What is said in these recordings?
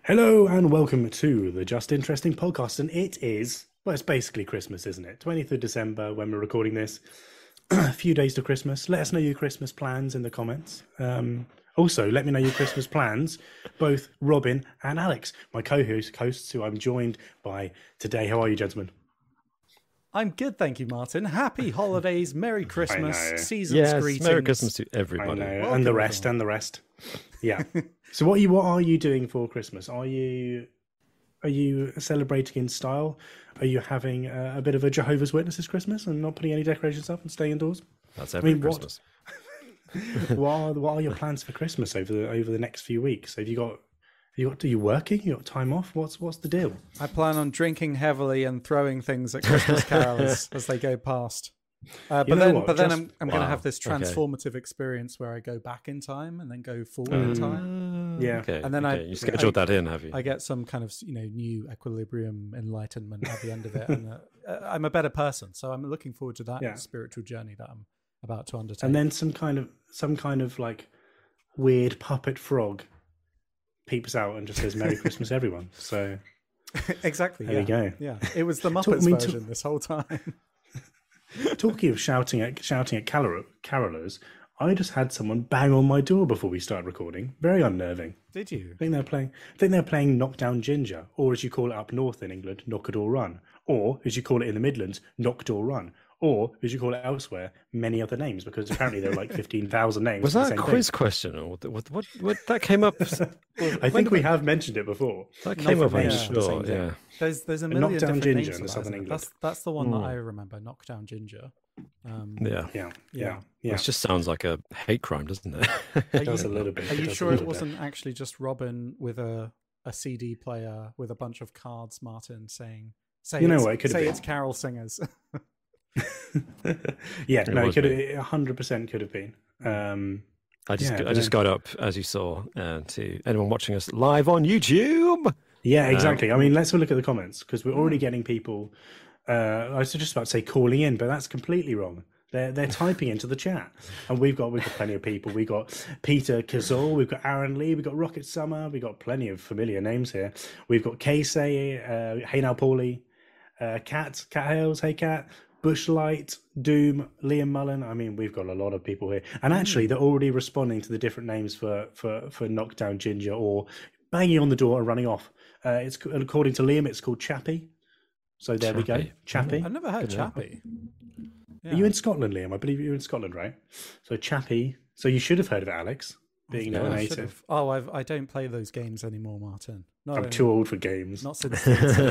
Hello and welcome to the Just Interesting podcast. And it's basically Christmas, isn't it? 20th of December when we're recording this. A few days to Christmas. Let us know your Christmas plans in the comments. Also, let me know your Christmas plans, both Robin and Alex, my co-hosts, who I'm joined by today. How are you, gentlemen? I'm good, thank you, Martin. Happy holidays, Merry Christmas, season's greetings. Merry Christmas to everybody. And the rest. Yeah. So what are you doing for Christmas? Are you celebrating in style? Are you having a bit of a Jehovah's Witnesses Christmas and not putting any decorations up and staying indoors? That's every Christmas. What are your plans for Christmas over the next few weeks? Are you working? You got time off? What's the deal? I plan on drinking heavily and throwing things at Christmas carols as they go past. But then I'm going to have this transformative experience where I go back in time and then go forward in time. Yeah. Okay. And then you scheduled that in, have you? I get some kind of new equilibrium enlightenment at the end of it, and I'm a better person. So I'm looking forward to that spiritual journey that I'm about to undertake. And then some kind of like weird puppet frog peeps out and just says "Merry Christmas, everyone." So exactly. There you go. Yeah, it was the Muppets version this whole time. Talking of shouting at carolers, I just had someone bang on my door before we started recording. Very unnerving. Did you? I think they're playing Knockdown Ginger, or as you call it up north in England, Knock a Door Run, or as you call it in the Midlands, Knock Door Run, or as you call it elsewhere, many other names, because apparently there are like 15,000 names. Was that a quiz question, or what that came up? I think we have mentioned it before. That came up, I'm sure. Yeah. There's a million Knockdown different Ginger names in the southern England. That's the one that I remember. Knockdown Ginger. Yeah. It just sounds like a hate crime, doesn't it? It does a little bit. Are you sure it wasn't actually just Robin with a CD player with a bunch of cards, Martin, saying, "Say it's carol singers." Yeah, no, it could 100% could have been. I just got up, as you saw, to anyone watching us live on YouTube. Yeah, exactly. I mean, let's have a look at the comments, because we're already getting people. I was just about to say calling in, but that's completely wrong. They're typing into the chat, and we've got plenty of people. We've got Peter Kazol, we've got Aaron Lee, we've got Rocket Summer, we've got plenty of familiar names here. We've got Casey, Hey Now Paulie, Cat Hales, Hey Cat, Bushlight, Doom, Liam Mullen. I mean, we've got a lot of people here, and actually, they're already responding to the different names for Knockdown Ginger or banging on the door and running off. It's according to Liam, it's called Chappie. So there we go, Chappie. I've never heard Chappie. Yeah. Are you in Scotland, Liam? I believe you're in Scotland, right? So Chappie. So you should have heard of it, Alex, being a native. Oh, I don't play those games anymore, Martin. I'm too old for games. Not since.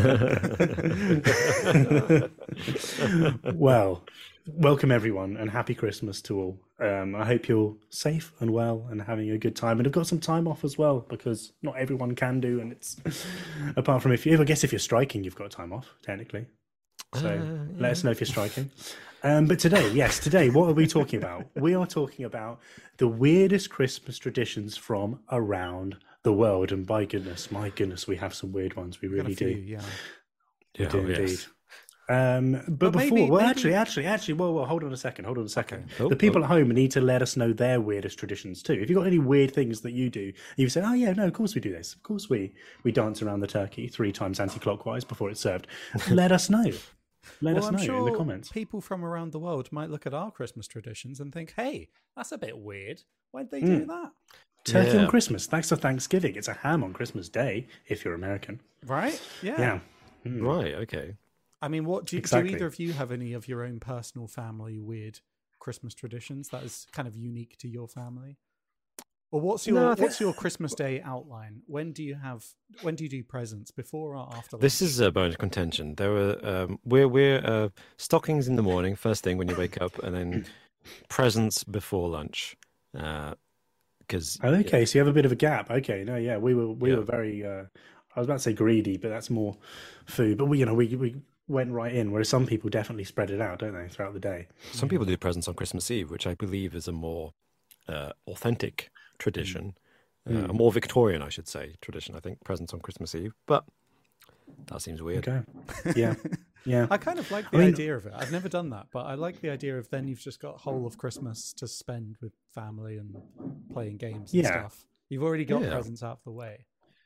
Well, welcome everyone, and happy Christmas to all. I hope you're safe and well and having a good time, and have got some time off as well, because not everyone can do. And it's apart from if you're striking, you've got time off technically. So let us know if you're striking. But today, what are we talking about? We are talking about the weirdest Christmas traditions from around the world. And my goodness, we have some weird ones. We really do. Yeah. We do indeed. But before, actually, hold on a second. Okay. The people at home need to let us know their weirdest traditions too. If you've got any weird things that you do, you say, "Oh yeah, no, of course we do this. Of course we dance around the turkey 3 times anti-clockwise before it's served." Let us know. Let us know in the comments. People from around the world might look at our Christmas traditions and think, "Hey, that's a bit weird. Why'd they do that?" Turkey on Christmas. Thanks for Thanksgiving. It's a ham on Christmas Day if you're American. Right? Yeah. Right. Okay. I mean, do either of you have any of your own personal family weird Christmas traditions that is kind of unique to your family? Or what's your Christmas Day outline? When do you do presents, before or after lunch? This is a bone of contention. There were we're stockings in the morning, first thing when you wake up, and then presents before lunch. So you have a bit of a gap. Okay, no, yeah, we were very. I was about to say greedy, but that's more food. But we went right in, whereas some people definitely spread it out, don't they, throughout the day? Some people do presents on Christmas Eve, which I believe is a more authentic tradition, a more Victorian, I should say, tradition. I think presents on Christmas Eve, but that seems weird. Okay, yeah. I kind of like the idea of it. I've never done that, but I like the idea of then you've just got whole of Christmas to spend with family and playing games and stuff. You've already got presents out of the way.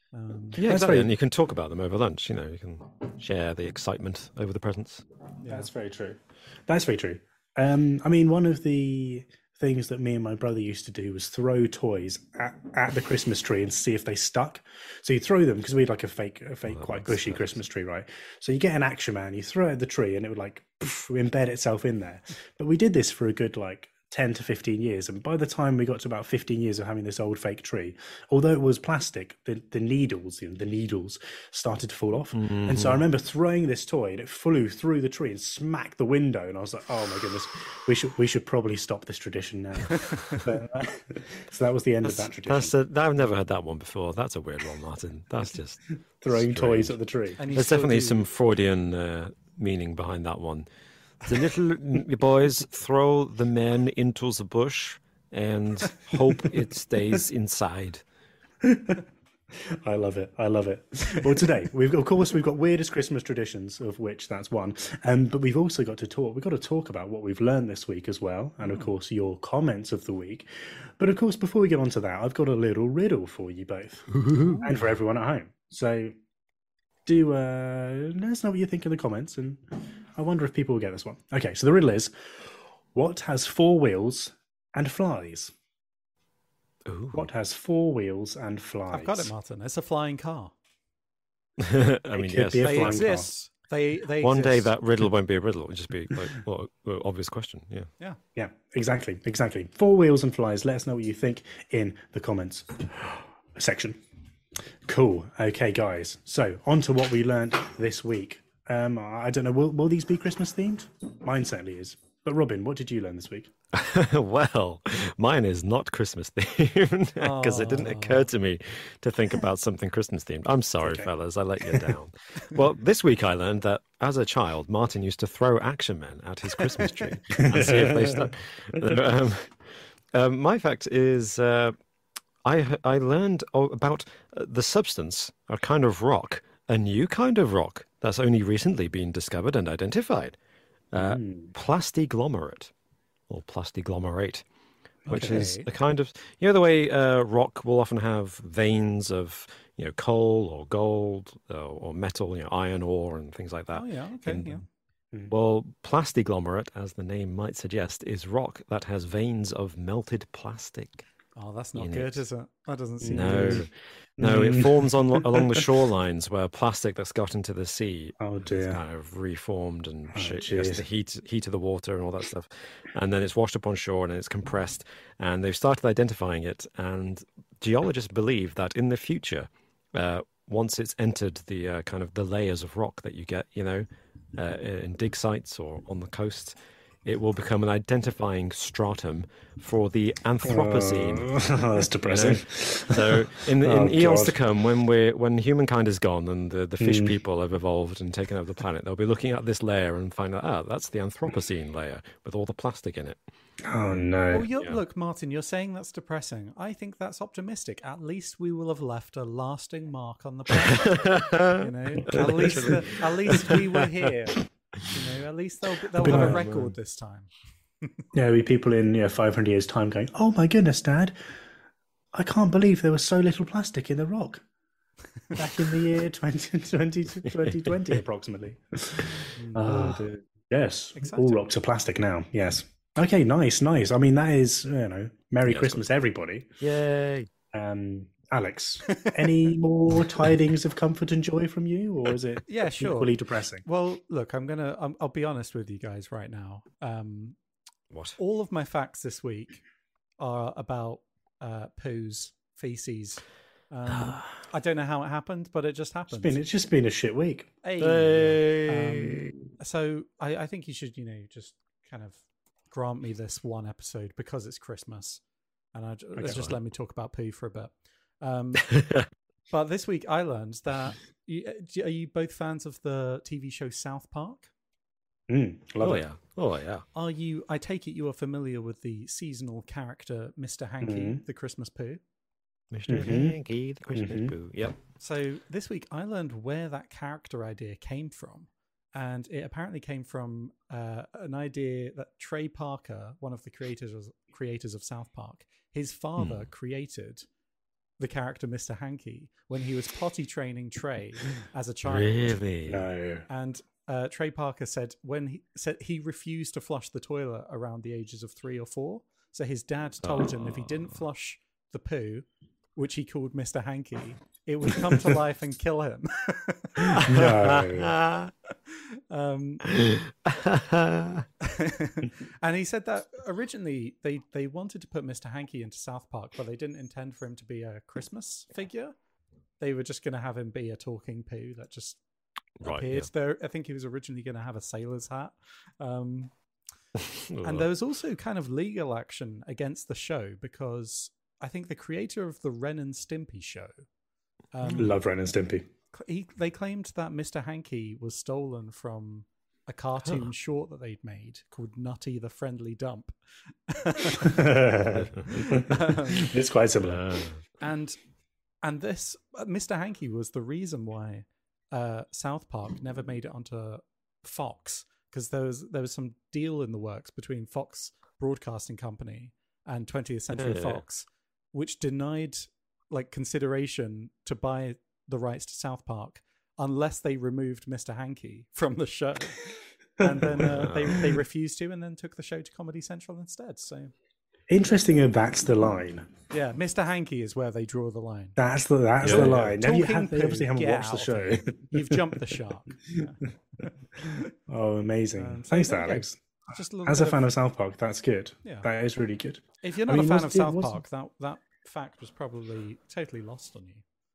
Yeah, exactly. And you can talk about them over lunch. You can share the excitement over the presents. Yeah. That's very true. That's very true. I mean, one of the things that me and my brother used to do was throw toys at the Christmas tree and see if they stuck. So you throw them, because we had like a fake quite gushy Christmas tree, right? So you get an Action Man, you throw it at the tree, and it would like embed itself in there. But we did this for a good 10 to 15 years, and by the time we got to about 15 years of having this old fake tree, although it was plastic, the needles started to fall off. And so I remember throwing this toy, and it flew through the tree and smacked the window, and I was like, oh my goodness, we should probably stop this tradition now. So that was the end of that tradition. I've never heard that one before. That's a weird one, Martin. That's just throwing toys at the tree. There's definitely some Freudian meaning behind that one. The little boys throw the men into the bush and hope it stays inside. I love it. Well, today we've got weirdest Christmas traditions, of which that's one. But we've also got to talk about what we've learned this week as well, and of course your comments of the week. But of course, before we get on to that, I've got a little riddle for you both and for everyone at home. So do let us know what you think in the comments, and I wonder if people will get this one. Okay, so the riddle is, what has 4 wheels and flies? Ooh. What has 4 wheels and flies? I've got it, Martin. It's a flying car. I mean, yes. They exist. They One exist. day that riddle won't be a riddle. It'll just be an obvious question. Yeah, exactly. 4 wheels and flies. Let us know what you think in the comments section. Cool. Okay, guys. So on to what we learned this week. I don't know. Will these be Christmas themed? Mine certainly is. But Robin, what did you learn this week? Well, mine is not Christmas themed because it didn't occur to me to think about something Christmas themed. I'm sorry, fellas, I let you down. Well, this week I learned that as a child, Martin used to throw Action Men at his Christmas tree and see if they stuck. My fact is, I learned about the substance, a kind of rock, a new kind of rock that's only recently been discovered and identified. Plastiglomerate, or plastiglomerate, which is a kind of, the way rock will often have veins of, coal or gold or metal, iron ore and things like that. Oh, yeah, okay, Well, plastiglomerate, as the name might suggest, is rock that has veins of melted plastic. Oh, that's not good, is it? That doesn't seem good. good. No, it forms along the shorelines where plastic that's got into the sea is kind of reformed and the heat of the water and all that stuff. And then it's washed up on shore and it's compressed. And they've started identifying it. And geologists believe that in the future, once it's entered the kind of the layers of rock that you get, in dig sites or on the coast, it will become an identifying stratum for the Anthropocene. Oh, that's depressing. So in eons to come, when humankind is gone and the fish people have evolved and taken over the planet, they'll be looking at this layer and find out, that's the Anthropocene layer with all the plastic in it. Oh, no. Well, look, Martin, you're saying that's depressing. I think that's optimistic. At least we will have left a lasting mark on the planet. At least we were here. At least they'll have a record this time. Yeah, we people in 500 years' time going, oh my goodness, Dad, I can't believe there was so little plastic in the rock back in the year 2020 approximately. Yes, exciting. All rocks are plastic now. Yes. Okay, nice. I mean, that is, Merry Christmas, everybody. Yay. Alex, any more tidings of comfort and joy from you, or is it equally depressing? Well, look, I'll be honest with you guys right now. What? All of my facts this week are about poos, feces. I don't know how it happened, but it just happened. It's just been a shit week. Hey. So I think you should, just kind of grant me this one episode because it's Christmas, and just let me talk about poo for a bit. But this week I learned that are you both fans of the TV show South Park? Love it. Oh yeah. Are you? I take it you are familiar with the seasonal character Mr. Hanky, the Christmas poo. Mr. Hanky, the Christmas poo. Yep. So this week I learned where that character idea came from, and it apparently came from an idea that Trey Parker, one of the creators of South Park, his father created the character Mr. Hankey when he was potty training Trey as a child. Really? No. And Trey Parker said he refused to flush the toilet around the ages of 3 or 4. So his dad told him if he didn't flush the poo, which he called Mr. Hankey, it would come to life and kill him. No. And he said that originally they wanted to put Mr. Hankey into South Park, but they didn't intend for him to be a Christmas figure. They were just going to have him be a talking poo that just appeared there. I think he was originally going to have a sailor's hat. And there was also kind of legal action against the show because I think the creator of the Ren and Stimpy show, love Ren and Stimpy. They claimed that Mr. Hankey was stolen from a cartoon short that they'd made called Nutty the Friendly Dump. It's quite similar. And this Mr. Hankey was the reason why South Park never made it onto Fox, because there was some deal in the works between Fox Broadcasting Company and 20th Century Fox, which denied consideration to buy the rights to South Park unless they removed Mr. Hankey from the show. And then they refused to, and then took the show to Comedy Central instead. So interesting. That's the line. Yeah, Mr. Hankey is where they draw the line. That's the line. Now they obviously haven't watched the show. You've jumped the shark. Yeah. Oh, amazing! Thanks, Alex. As a fan of South Park, that's good. Yeah. That is really good. If you're not a fan of South Park, that fact was probably totally lost on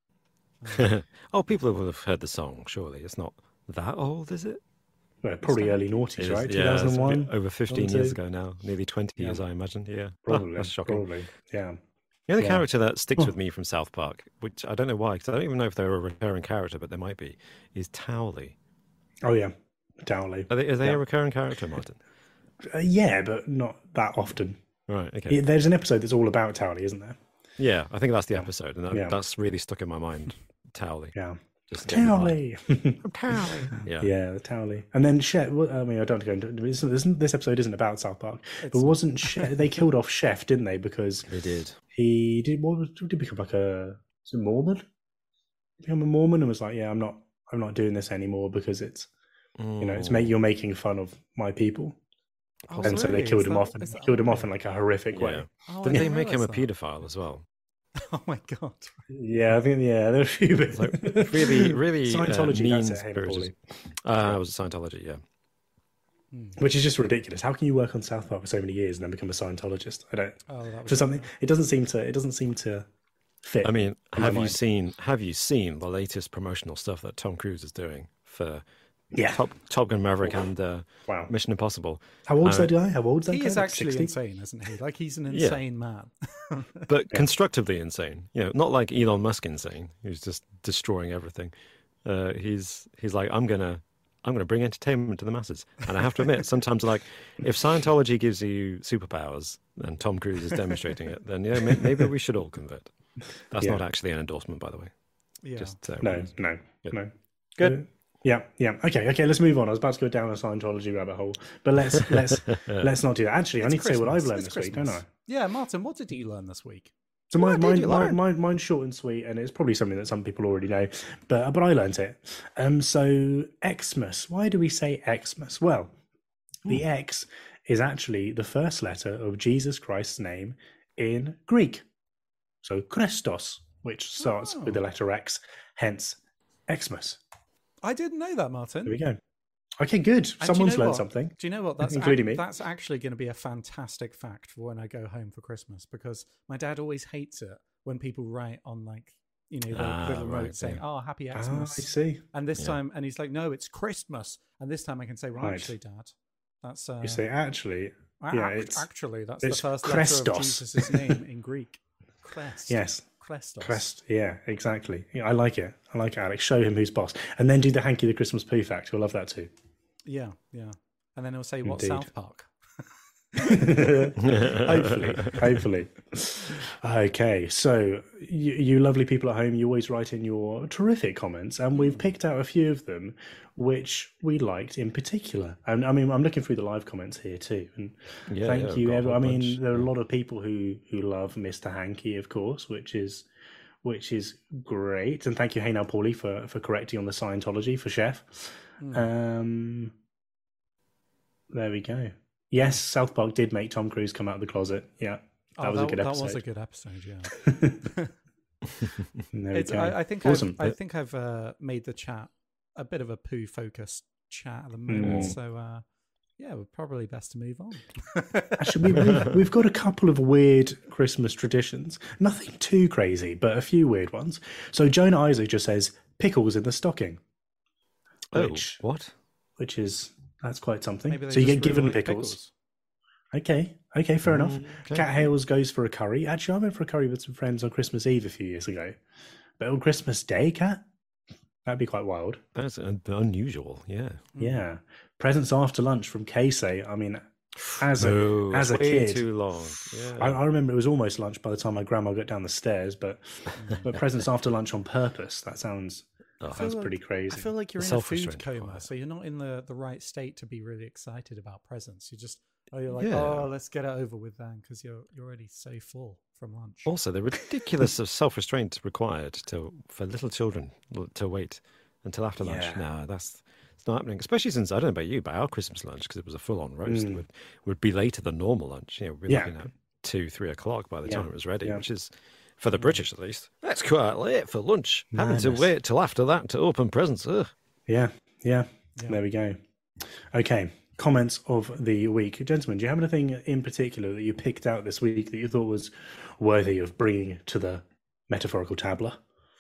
you. Oh, people will have heard the song, surely. It's not that old, is it? Well, probably early noughties, right? Yeah, 2001? Over 15 years ago now. Nearly 20 years, I imagine. Yeah. Probably. That's shocking. Probably, yeah. The other character that sticks with me from South Park, which I don't know why, because I don't even know if they're a recurring character, but they might be, is Towley. Oh, yeah. Towley. Are they a recurring character, Martin? Yeah, but not that often. Right, okay. There's an episode that's all about Towley, isn't there? Yeah, I think that's the episode, and that's really stuck in my mind. Towley. Yeah. Towley. Towley. Yeah, the Towley. And then Chef. I mean, I don't want to go into this episode isn't about South Park, but wasn't Chef, they killed off Chef, didn't they? Because they did. He did. What did he become like a Mormon? Become a Mormon and was like, yeah, I'm not doing this anymore because it's you're making fun of my people. Oh, and so they killed him off. Killed him off in like a horrific way. Oh, didn't they make him a paedophile as well? Oh my god! Yeah, I think there are a few bits. Like, really Scientology. Mean That's it, it was Scientology, yeah. Which is just ridiculous. How can you work on South Park for so many years and then become a Scientologist? I don't. For something, it doesn't seem to fit. I mean, have you seen the latest promotional stuff that Tom Cruise is doing for Top Gun Maverick and Mission Impossible? How old's that guy? How old's that guy? He is actually insane, isn't he? Like, he's an insane man. But constructively insane. Not like Elon Musk insane, who's just destroying everything. He's like, I'm gonna bring entertainment to the masses. And I have to admit, sometimes if Scientology gives you superpowers and Tom Cruise is demonstrating it, then maybe we should all convert. That's not actually an endorsement, by the way. Yeah. Just no. Good. Yeah. Okay. Let's move on. I was about to go down a Scientology rabbit hole, but let's not do that. Actually, I need to say what I've learned this week, don't I? Yeah, Martin, what did you learn this week? So mine's short and sweet, and it's probably something that some people already know, but I learned it. So Xmas. Why do we say Xmas? Well, the X is actually the first letter of Jesus Christ's name in Greek. So Christos, which starts with the letter X, hence Xmas. I didn't know that, Martin. There we go. Okay, good. Someone's learned something. Do you know what? That's including me. That's actually going to be a fantastic fact for when I go home for Christmas, because my dad always hates it when people write on the little note saying, "Oh, happy Xmas." I see. And this time, and he's like, "No, it's Christmas." And this time, I can say, "Well, actually, Dad, that's." You say actually. It's actually that's the first Christos. letter of Jesus' name in Greek. Crest. Yes. Christos. Crest, yeah, exactly. Yeah, I like it, Alex. Show him who's boss. And then do the Hanky the Christmas poo fact. He'll love that too. Yeah. And then he'll say, what's South Park? Hopefully. Okay, so you lovely people at home, you always write in your terrific comments, and we've picked out a few of them which we liked in particular. And I mean, I'm looking through the live comments here too, and thank you. I mean, there are a lot of people who love Mr. Hanky, of course, which is which is great. And thank you, Hey Now Paulie, for correcting on the Scientology for Chef. There we go. Yes, South Park did make Tom Cruise come out of the closet. Yeah, that was a good episode. That was a good episode, yeah. I think I've made the chat a bit of a poo-focused chat at the moment, so yeah, we're probably best to move on. Actually, we've got a couple of weird Christmas traditions. Nothing too crazy, but a few weird ones. So Jonah Isaac just says pickles in the stocking. What? Which is, that's quite something. So you get given pickles. Okay, fair enough. Okay. Cat Hales goes for a curry. Actually, I went for a curry with some friends on Christmas Eve a few years ago. But on Christmas Day, Cat? That'd be quite wild. That's unusual, yeah. Yeah. Presents after lunch from Casey. I mean, as a kid, too long. Yeah. I remember it was almost lunch by the time my grandma got down the stairs. But presents after lunch on purpose. That sounds pretty crazy. I feel like you're in a food coma, so you're not in the right state to be really excited about presents. You're like, let's get it over with then, because you're already so full from lunch. Also, the ridiculous of self-restraint required for little children to wait until after lunch. No, it's not happening. Especially since, I don't know about you, but our Christmas lunch, because it was a full-on roast, would be later than normal lunch. We'd be looking at 2-3 o'clock by the time it was ready, which is, for the British at least, that's quite late for lunch. Having to wait till after that to open presents. Ugh. Yeah. There we go. Okay. Comments of the week. Gentlemen, do you have anything in particular that you picked out this week that you thought was worthy of bringing to the metaphorical tabla?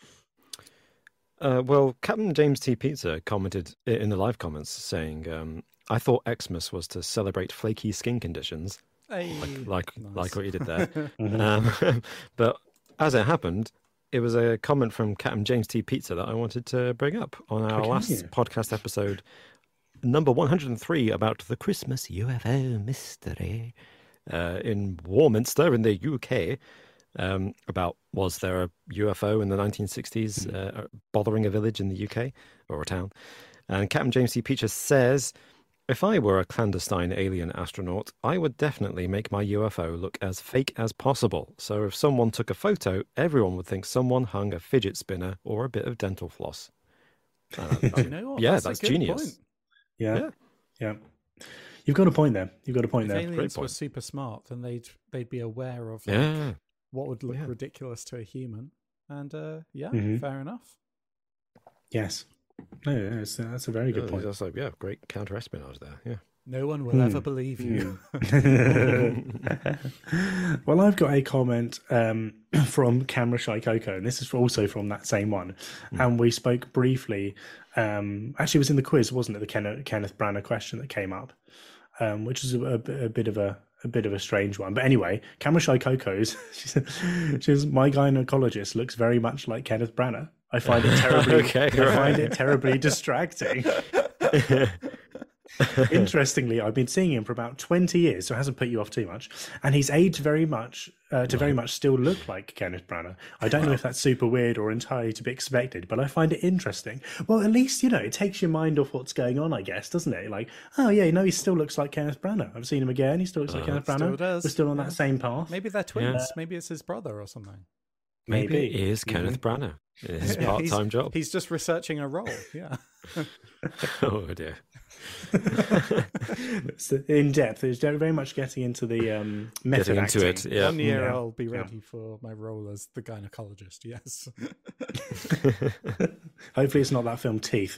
Well, Captain James T. Pizza commented in the live comments saying, I thought Xmas was to celebrate flaky skin conditions, like what you did there. But as it happened, it was a comment from Captain James T. Pizza that I wanted to bring up on our last podcast episode, number 103, about the Christmas UFO mystery in Warminster in the UK. About, was there a UFO in the 1960s bothering a village in the UK or a town? And Captain James T. Pizza says, if I were a clandestine alien astronaut, I would definitely make my UFO look as fake as possible. So if someone took a photo, everyone would think someone hung a fidget spinner or a bit of dental floss. You know what? Yeah, that's genius. Point. Yeah. You've got a point there. If aliens were super smart, then they'd be aware of what would look ridiculous to a human. And fair enough. Yes. No, that's a very good point. That's great counter-espionage there. Yeah. No one will ever believe you. Well, I've got a comment from Camera Shy Coco, and this is also from that same one. And we spoke briefly. Actually, it was in the quiz, wasn't it? The Kenneth Branagh question that came up, which is a bit of a strange one. But anyway, Camera Shy Coco's, she says, my gynecologist looks very much like Kenneth Branagh. I find it terribly, find it terribly distracting. Interestingly, I've been seeing him for about 20 years, so it hasn't put you off too much. And he's aged very much very much still look like Kenneth Branagh. I don't know if that's super weird or entirely to be expected, but I find it interesting. Well, at least, it takes your mind off what's going on, I guess, doesn't it? Like, oh yeah, he still looks like Kenneth Branagh. I've seen him again. He still looks like Kenneth Branagh. We're still on that same path. Maybe they're twins. Maybe it's his brother or something. Maybe it is Kenneth Branagh. It's his part-time job. He's just researching a role. Yeah. Oh dear. It's in depth. It's very much getting into the method acting. It. Yeah. 1 year I'll be ready for my role as the gynecologist. Yes. Hopefully, it's not that film Teeth.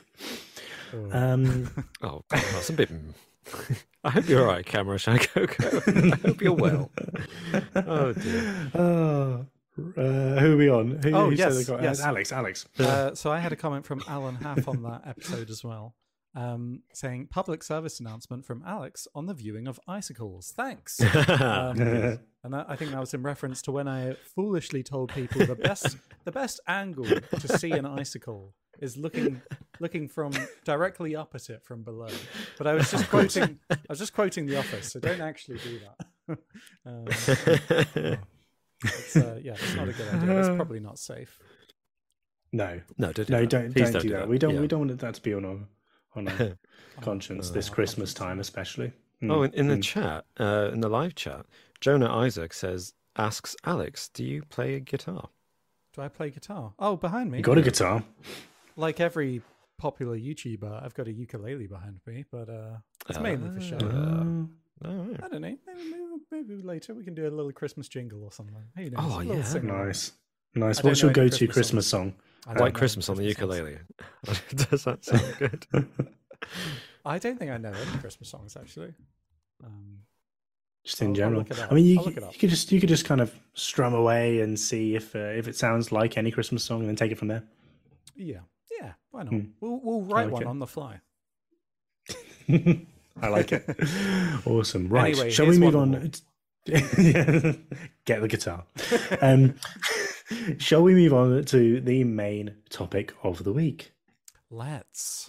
Oh, God, that's a bit. I hope you're all right, Camera Shy Coco. I hope you're well. Oh dear. Who are we on? Yes. Alex. So I had a comment from Alan Haff on that episode as well, saying, public service announcement from Alex on the viewing of icicles. Thanks. And I think that was in reference to when I foolishly told people the best angle to see an icicle is looking from directly up at it from below. But I was just quoting The Office, so don't actually do that. It's not a good idea. It's probably not safe. No, don't do that. We don't want that to be on our conscience this Christmas time, especially. In the chat, in the live chat, Jonah Isaac asks Alex, "Do you play a guitar?" Do I play guitar? Oh, behind me. You got a guitar. Like every popular YouTuber, I've got a ukulele behind me, but it's mainly for show. I don't know. Maybe later we can do a little Christmas jingle or something. Who knows? Oh, yeah. Nice. What's your go-to Christmas song? White Christmas on the ukulele. Does that sound good? I don't think I know any Christmas songs, actually. Just in general. I mean, you could just kind of strum away and see if it sounds like any Christmas song, and then take it from there. Yeah. Why not? We'll write one on the fly. I like it. Awesome. Right. Anyway, shall we move on? Get the guitar. Shall we move on to the main topic of the week? Let's.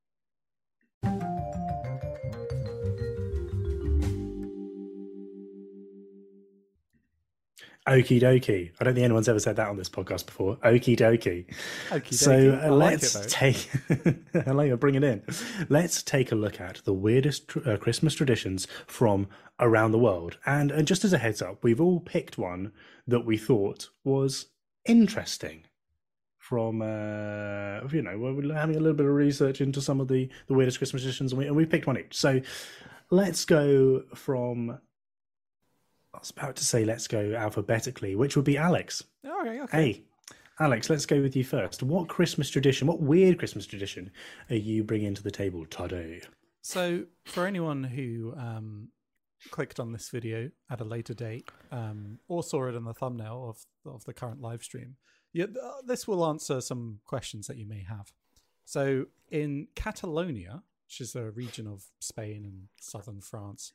Okie dokie. I don't think anyone's ever said that on this podcast before. Okie dokie. So let's take. I like it. Bring it in. Let's take a look at the weirdest Christmas traditions from around the world. And just as a heads up, we've all picked one that we thought was interesting. From we're having a little bit of research into some of the weirdest Christmas traditions, and we picked one each. So let's go from. I was about to say let's go alphabetically, which would be Alex. Okay. Hey, Alex, let's go with you first. What weird Christmas tradition are you bringing to the table today? So, for anyone who clicked on this video at a later date or saw it in the thumbnail of the current live stream, this will answer some questions that you may have. So, in Catalonia, which is a region of Spain and southern France,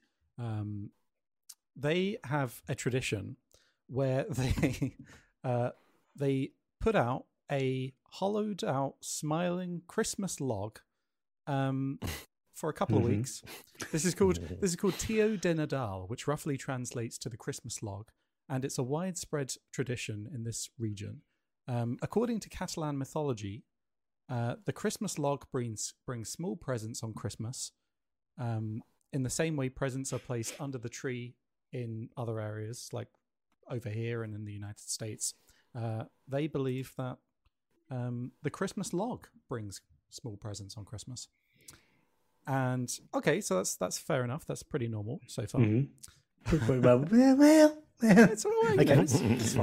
they have a tradition where they put out a hollowed out smiling Christmas log for a couple of weeks. This is called Tio de Nadal, which roughly translates to the Christmas log, and it's a widespread tradition in this region. According to Catalan mythology, the Christmas log brings small presents on Christmas, in the same way presents are placed under the tree in other areas, like over here and in the United States. They believe that the Christmas log brings small presents on Christmas. And okay, so that's fair enough. That's pretty normal so far. Well, it's all right. Okay. It's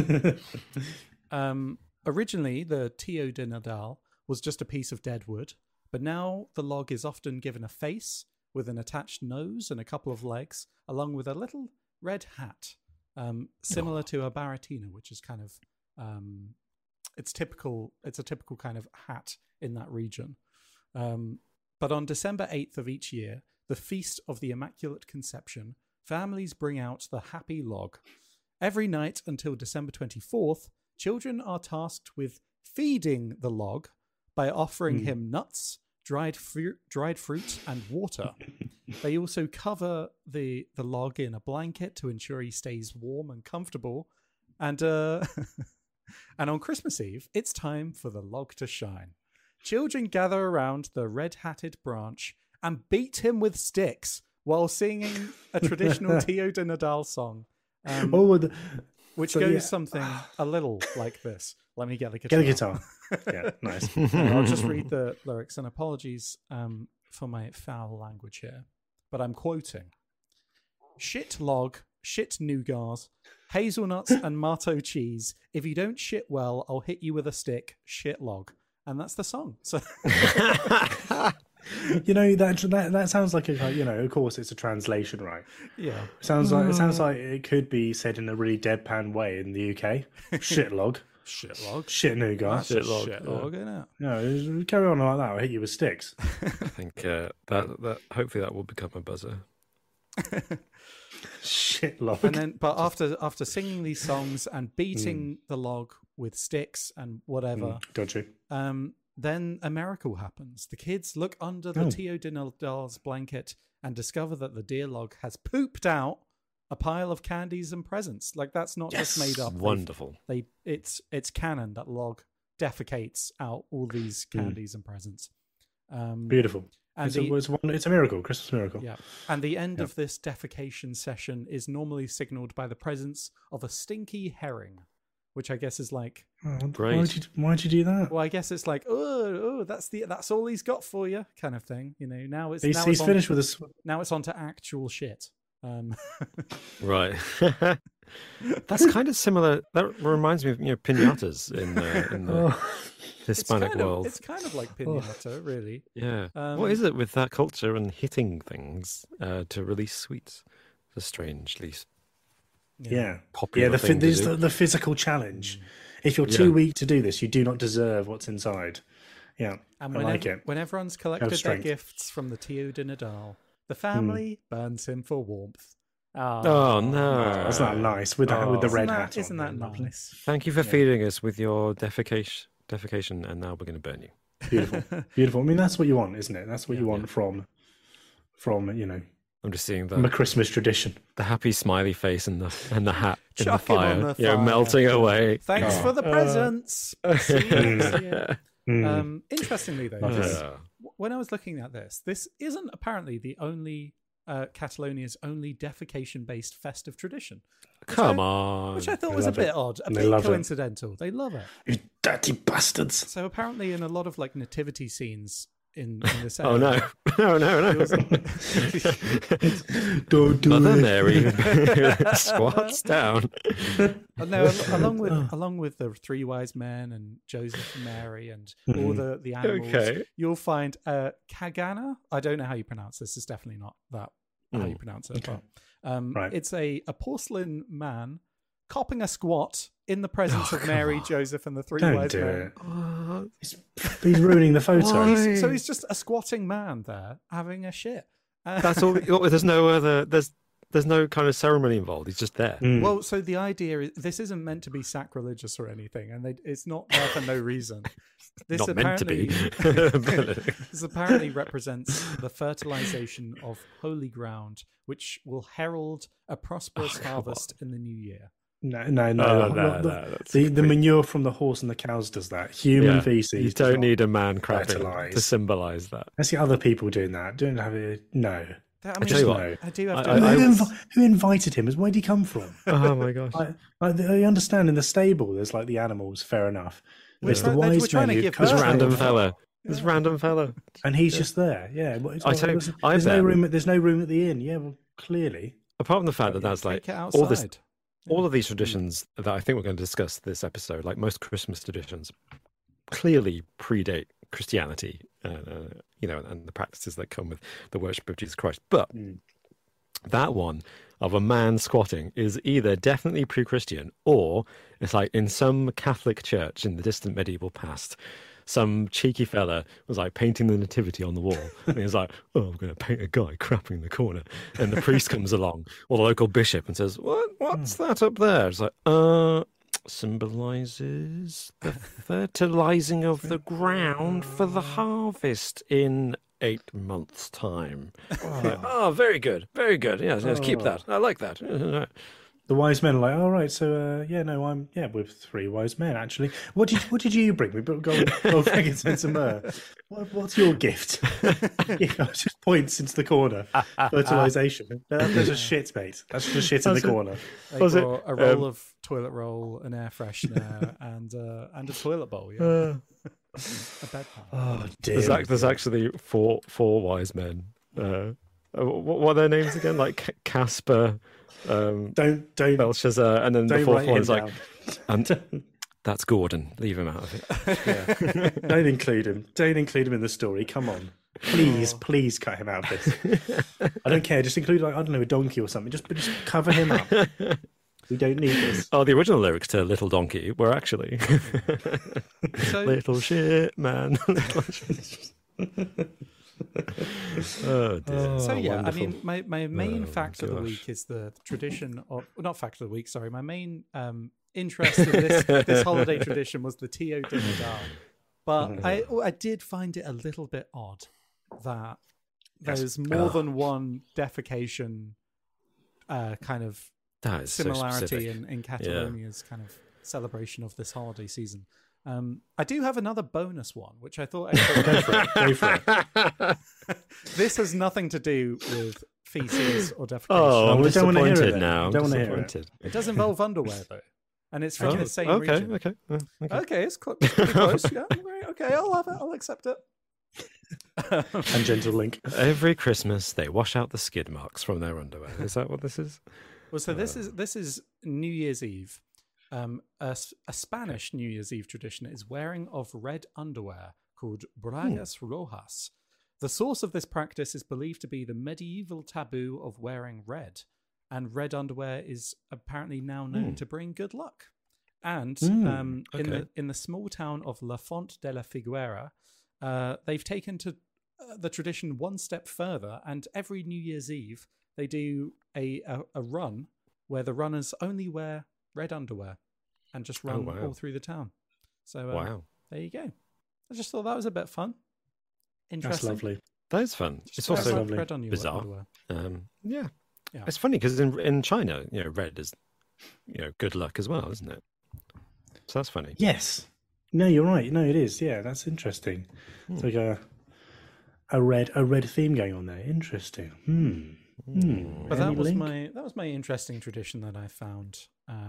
fine. Originally, the Tio de Nadal was just a piece of dead wood, but now the log is often given a face with an attached nose and a couple of legs, along with a little red hat, similar to a baratina, which is kind of it's a typical kind of hat in that region. But on December 8th of each year, the Feast of the Immaculate Conception, families bring out the happy log. Every night until December 24th, children are tasked with feeding the log by offering him nuts, dried fruit, and water. They also cover the log in a blanket to ensure he stays warm and comfortable. And and on Christmas Eve, it's time for the log to shine. Children gather around the red-hatted branch and beat him with sticks while singing a traditional Tio de Nadal song, which goes something a little like this. Let me get the guitar. Get a guitar. Yeah, nice. I'll just read the lyrics, and apologies for my foul language here, but I'm quoting. Shit log, shit nougats, hazelnuts and Marto cheese. If you don't shit well, I'll hit you with a stick. Shit log. And that's the song. So that sounds like of course it's a translation, right? Yeah. It sounds like it could be said in a really deadpan way in the UK. Shit log. Shit log. Shit nougat. Shit log, isn't it? No, carry on like that. I'll hit you with sticks. I think that hopefully that will become a buzzer. Shit log. And then, but after singing these songs and beating the log with sticks and whatever, got you. Then a miracle happens. The kids look under the Tio de Nadal's blanket and discover that the dear log has pooped out a pile of candies and presents. Like, that's not just made up. Wonderful. It's canon that log defecates out all these candies and presents. Beautiful. And it's a miracle, Christmas miracle. Yeah. And the end of this defecation session is normally signaled by the presence of a stinky herring, which I guess is like, great. Why'd you do that? Well, I guess it's like, that's all he's got for you, kind of thing. Now it's he's finished with us. Now it's on to actual shit. Right. That's kind of similar. That reminds me of piñatas in the Hispanic world. It's kind of like piñata, really. Yeah. What is it with that culture and hitting things to release sweets? It's a strangely popular thing there's the physical challenge. If you're too weak to do this, you do not deserve what's inside. Yeah, and I like it. When everyone's collected their gifts from the Tío de Nadal, the family burns him for warmth. Oh no, that's not nice with the red hat. Isn't that nice? Thank you for feeding us with your defecation, and now we're going to burn you. Beautiful, beautiful. I mean, that's what you want, isn't it? That's what you want from I'm just seeing from a Christmas tradition. The happy smiley face and the hat in the Chuck him fire, on the fire. melting away. Thanks for the presents. Interestingly, though, when I was looking at this isn't apparently the only Catalonia's only defecation-based festive tradition. Come on. Which I thought was a bit odd, a bit coincidental. They love it. You dirty bastards. So apparently in a lot of like nativity scenes in this area. Oh no. Don't do Mother it. Mary squats down. No, along with the three wise men and Joseph and Mary and all the animals, you'll find Kagana. I don't know how you pronounce this. It's definitely not that how you pronounce it. Okay. But, it's a porcelain man copping a squat in the presence of Mary, Joseph, and the three wise men. He's ruining the photo. So he's just a squatting man there having a shit. That's all. There's no other. There's no kind of ceremony involved. He's just there. Well, so the idea is this isn't meant to be sacrilegious or anything, and it's not there for no reason. This not meant to be. This apparently represents the fertilization of holy ground, which will herald a prosperous harvest in the new year. No. The manure from the horse and the cows does that. Human feces. You don't need a man crapping to symbolise that. I see other people doing that. Don't have it. No. I tell you what. I do have to. Who invited him? Where did he come from? Oh my gosh! I understand in the stable. There's like the animals. Fair enough. It's the wise men. This random fella, and he's just there. Yeah. I tell you, there's no room. There's no room at the inn. Yeah. Well, clearly. Apart from the fact that that's like all of these traditions that I think we're going to discuss this episode, like most Christmas traditions, clearly predate Christianity, and the practices that come with the worship of Jesus Christ. But that one of a man squatting is either definitely pre-Christian, or it's like in some Catholic church in the distant medieval past, some cheeky fella was like painting the nativity on the wall, and he was like, "Oh, I'm going to paint a guy crapping in the corner." And the priest comes along, or the local bishop, and says, "What's that up there?" It's like, symbolizes the fertilizing of the ground for the harvest in 8 months' time. Very good. Yes, keep that. I like that. The wise men are like, all right, so I'm with three wise men actually. What did you bring? We brought gold frankincense and myrrh. What's your gift? Just points into the corner. Fertilization. That's just shit, mate. That's just shit in the corner. They brought a roll of toilet roll, an air freshener, and a toilet bowl. Yeah. A bedpan. Oh dear. There's actually four wise men. What are their names again? Like Casper. Don't Belshazzar, and then the fourth one is like, and that's Gordon. Leave him out of it. Yeah. Don't include him. Don't include him in the story. Come on, please cut him out of this. I don't care. Just include a donkey or something. Just cover him up. We don't need this. Oh, the original lyrics to Little Donkey were actually little shit man. Oh dear. So yeah, wonderful. I mean, my main fact of the week is the tradition of not fact of the week. Sorry, my main interest in this holiday tradition was the Tío de Nadal, but I did find it a little bit odd that there's more than one defecation kind of similarity in Catalonia's kind of celebration of this holiday season. I do have another bonus one, which I thought Go for it. This has nothing to do with feces or defecation. Oh, I'm disappointed now. Don't want to hear it. It does involve underwear, though. and it's from the same okay, region. Okay, it's pretty close. Yeah, right, okay, I'll have it. I'll accept it. Tangential link. Every Christmas, they wash out the skid marks from their underwear. Is that what this is? Well, so this is New Year's Eve. A Spanish New Year's Eve tradition is wearing of red underwear called bragas rojas. The source of this practice is believed to be the medieval taboo of wearing red, and red underwear is apparently now known to bring good luck. And in the small town of La Font de la Figuera, they've taken to the tradition one step further, and every New Year's Eve they do a run where the runners only wear red underwear and just run all through the town. So there you go. I just thought that was a bit fun. Interesting. That's lovely. That is fun. Just it's also red on your bizarre. underwear. Yeah. It's funny because in China, red is good luck as well, isn't it? So that's funny. Yes. No, you're right. No, it is. Yeah, that's interesting. It's like a red theme going on there. Interesting. But that was my interesting tradition that I found.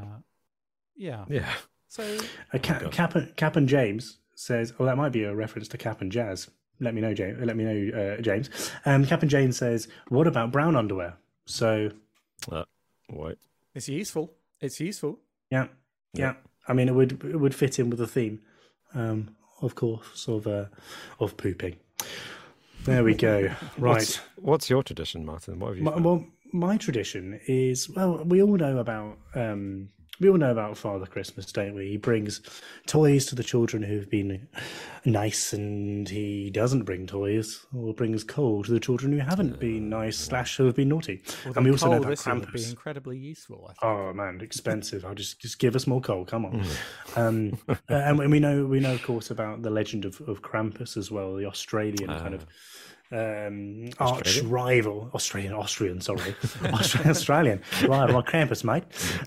Yeah. So Cap and James says, "Oh, that might be a reference to Cap and Jazz." Let me know, James. James. Cap and James says, "What about brown underwear?" So, what? It's useful. Yeah. I mean, it would fit in with the theme, of course, of pooping. There we go. Right. What's your tradition, Martin? What have you found? Well, my tradition is, we all know about Father Christmas, don't we? He brings toys to the children who've been nice, and he doesn't bring toys, or brings coal to the children who haven't been nice / who have been naughty. And we also know that Krampus would be incredibly useful, I think. Oh man, expensive! I'll just give us more coal. Come on. And we know of course about the legend of Krampus as well, the Australian kind of arch rival, Australian rival, Krampus, mate.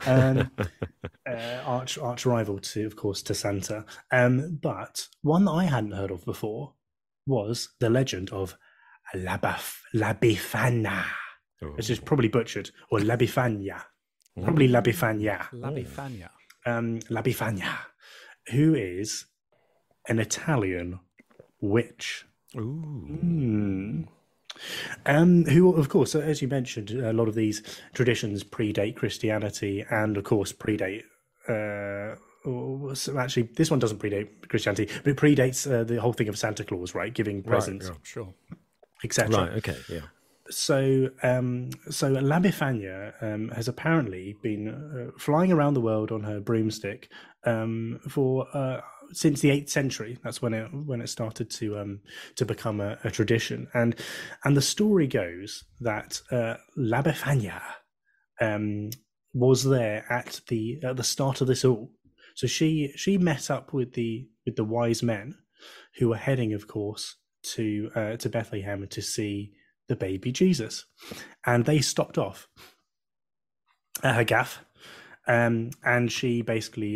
Arch rival to Santa. But one that I hadn't heard of before was the legend of La Befana, which is probably butchered, or La Befana. Probably La Befana. La Befana, who is an Italian witch. Who, of course, as you mentioned, a lot of these traditions predate Christianity, and of course predate. Actually, this one doesn't predate Christianity, but it predates the whole thing of Santa Claus, right? Giving presents, sure, etc. Right. Okay. Yeah. So La Befana has apparently been flying around the world on her broomstick for since the 8th century. That's when it started to become a tradition. And the story goes that La Befana was there at the start of this all. So she met up with the wise men who were heading, of course, to Bethlehem to see the baby Jesus, and they stopped off at her gaff, and she basically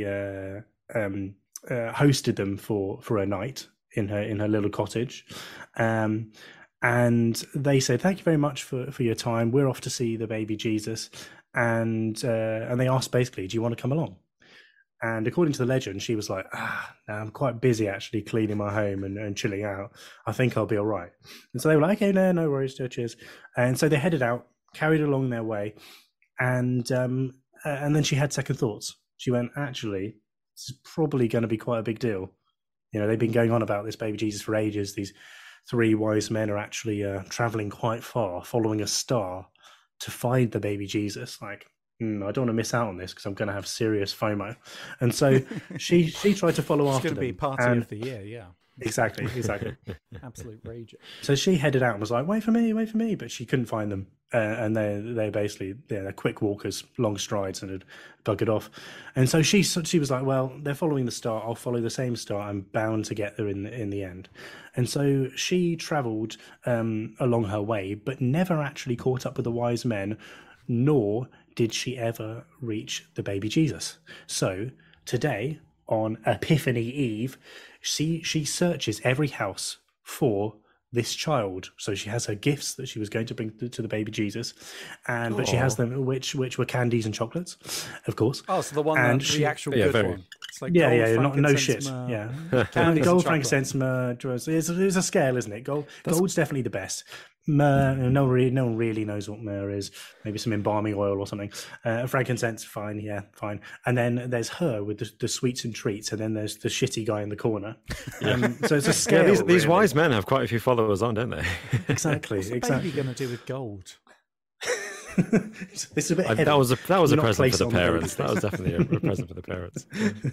hosted them for a night in her little cottage, and they said, "Thank you very much for your time. We're off to see the baby Jesus," and they asked basically, "Do you want to come along?" And according to the legend, she was like, no, I'm quite busy actually cleaning my home and chilling out. I think I'll be all right. And so they were like, okay, no worries, cheers. And so they headed out, carried along their way. And then she had second thoughts. She went, actually, this is probably going to be quite a big deal. They've been going on about this baby Jesus for ages. These 3 wise men are actually traveling quite far, following a star to find the baby Jesus. Like, I don't want to miss out on this because I'm going to have serious FOMO. And so she tried to follow after them. It's going to be party of the year, yeah. Exactly. Absolute rage. So she headed out and was like, wait for me. But she couldn't find them. And they're basically, they're quick walkers, long strides, and had buggered off. And so she was like, well, they're following the star. I'll follow the same star. I'm bound to get there in the end. And so she travelled along her way, but never actually caught up with the wise men, nor did she ever reach the baby Jesus. So today, on Epiphany Eve, she searches every house for this child. So she has her gifts that she was going to bring to the baby Jesus, but she has them which were candies and chocolates, of course. Oh, so the one the actual good one. It's like no shit. Yeah, gold, frankincense, myrrh. It's a scale, isn't it? Gold's definitely the best. Myrrh, no one really knows what myrrh is. Maybe some embalming oil or something. Frankincense, fine, fine. And then there's her with the sweets and treats, and then there's the shitty guy in the corner. So it's a scale. Yeah, these wise men have quite a few followers on, don't they? Exactly. What's the baby going to do with gold? This is a bit heavy. That was a present for the parents. That was definitely a present for the parents.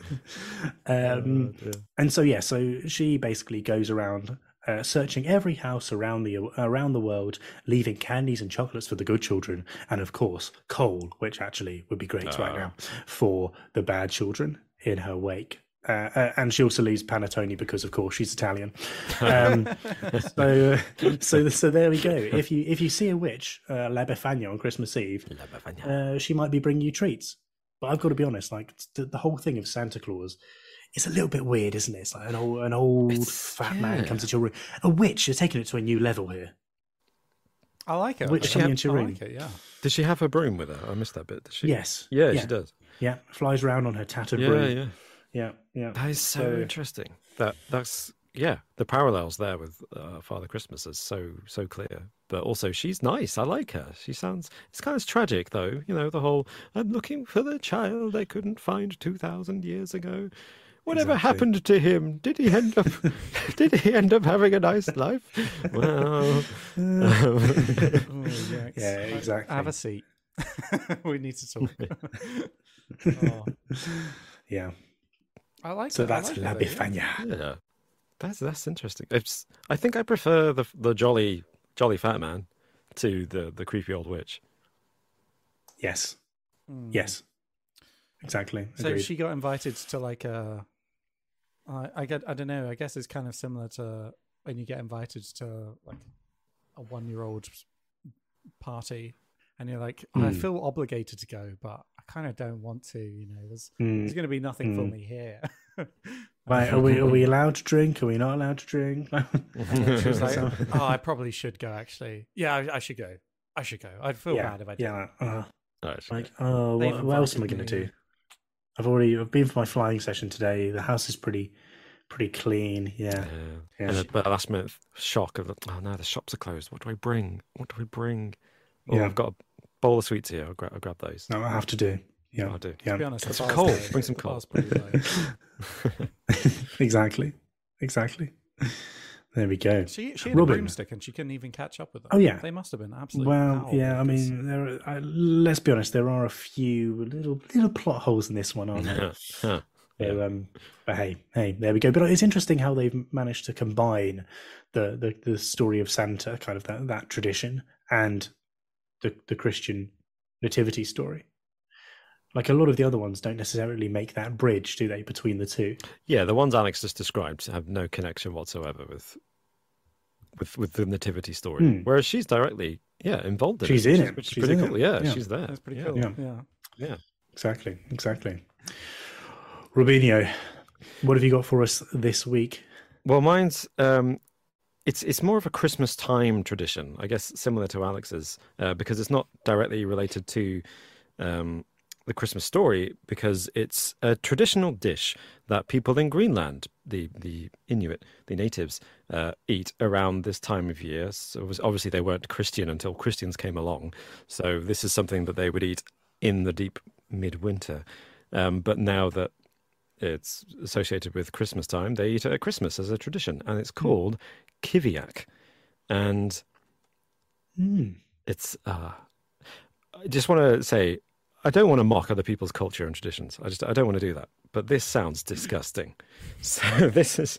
And so she basically goes around searching every house around the world, leaving candies and chocolates for the good children, and of course coal, which actually would be great right now, for the bad children in her wake. And she also leaves panettone because, of course, she's Italian. So there we go. If you see a witch, La Befana on Christmas Eve, she might be bringing you treats. But I've got to be honest, like the whole thing of Santa Claus, it's a little bit weird, isn't it? It's like an old fat man comes into your room. A witch, you're taking it to a new level here. I like it. A witch coming into your room. Like it, yeah. Did she have her broom with her? I missed that bit. Did she? Yes. Yeah, she does. Yeah, flies around on her tattered broom. Yeah. Yeah. That is so interesting. That's the parallels there with Father Christmas is so clear. But also she's nice. I like her. It's kind of tragic though. You know, the whole I'm looking for the child I couldn't find 2,000 years ago. Whatever happened to him? Did he end up having a nice life? Well, yeah, exactly. Have a seat. We need to talk. Yeah. I like. So that's La Befana. Yeah, that's interesting. I think I prefer the jolly fat man to the creepy old witch. Yes. Yes. Exactly. So Agreed. she got invited to like a. I don't know. I guess it's kind of similar to when you get invited to like a 1-year-old party, and you're like, I feel obligated to go, but I kind of don't want to. You know, there's going to be nothing for me here. Right, are we allowed to drink? Are we not allowed to drink? She was like, I probably should go. Actually, yeah, I should go. I'd feel bad if I didn't. What else am I going to do? I've been for my flying session today. The house is pretty clean. Yeah. But a last minute shock of no, the shops are closed. What do I bring? I've got a bowl of sweets here. I'll grab those. No, I have to do. Yeah, I'll do. Yeah. To be honest, some coal. Bring some coal. Exactly. There we go. She had a broomstick and she couldn't even catch up with them. Oh yeah, they must have been absolutely. Well, yeah. I mean, let's be honest. There are a few little plot holes in this one, aren't there? So, but hey, there we go. But it's interesting how they've managed to combine the story of Santa, kind of that tradition, and the Christian nativity story. Like a lot of the other ones don't necessarily make that bridge, do they, between the two? Yeah, the ones Alex just described have no connection whatsoever with the nativity story. Whereas she's directly involved in it. She's in it. Which is pretty cool. Yeah, she's there. That's pretty cool. Yeah. Exactly. Robinho, what have you got for us this week? Well, mine's it's more of a Christmas time tradition, I guess, similar to Alex's, because it's not directly related to the Christmas story, because it's a traditional dish that people in Greenland, the Inuit, the natives, eat around this time of year. So obviously they weren't Christian until Christians came along. So this is something that they would eat in the deep midwinter. But now that it's associated with Christmas time, they eat it at Christmas as a tradition, and it's called kiviak. And it's I just want to say, I don't want to mock other people's culture and traditions. I don't want to do that. But this sounds disgusting. So this is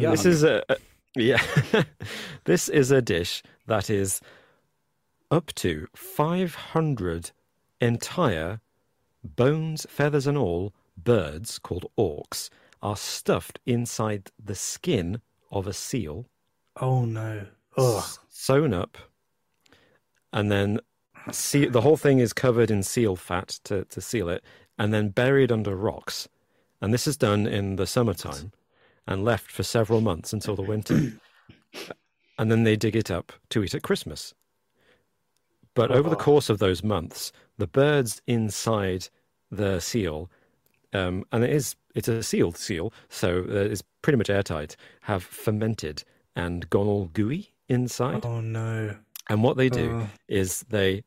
this is a dish that is up to 500 entire bones, feathers, and all birds called auks are stuffed inside the skin of a seal. Oh no! Sewn up, and then. The whole thing is covered in seal fat to seal it, and then buried under rocks. And this is done in the summertime and left for several months until the winter. and then they dig it up to eat at Christmas. But over the course of those months, the birds inside the seal, and it's a sealed seal, so it's pretty much airtight, have fermented and gone all gooey inside. Oh no! And what they do is they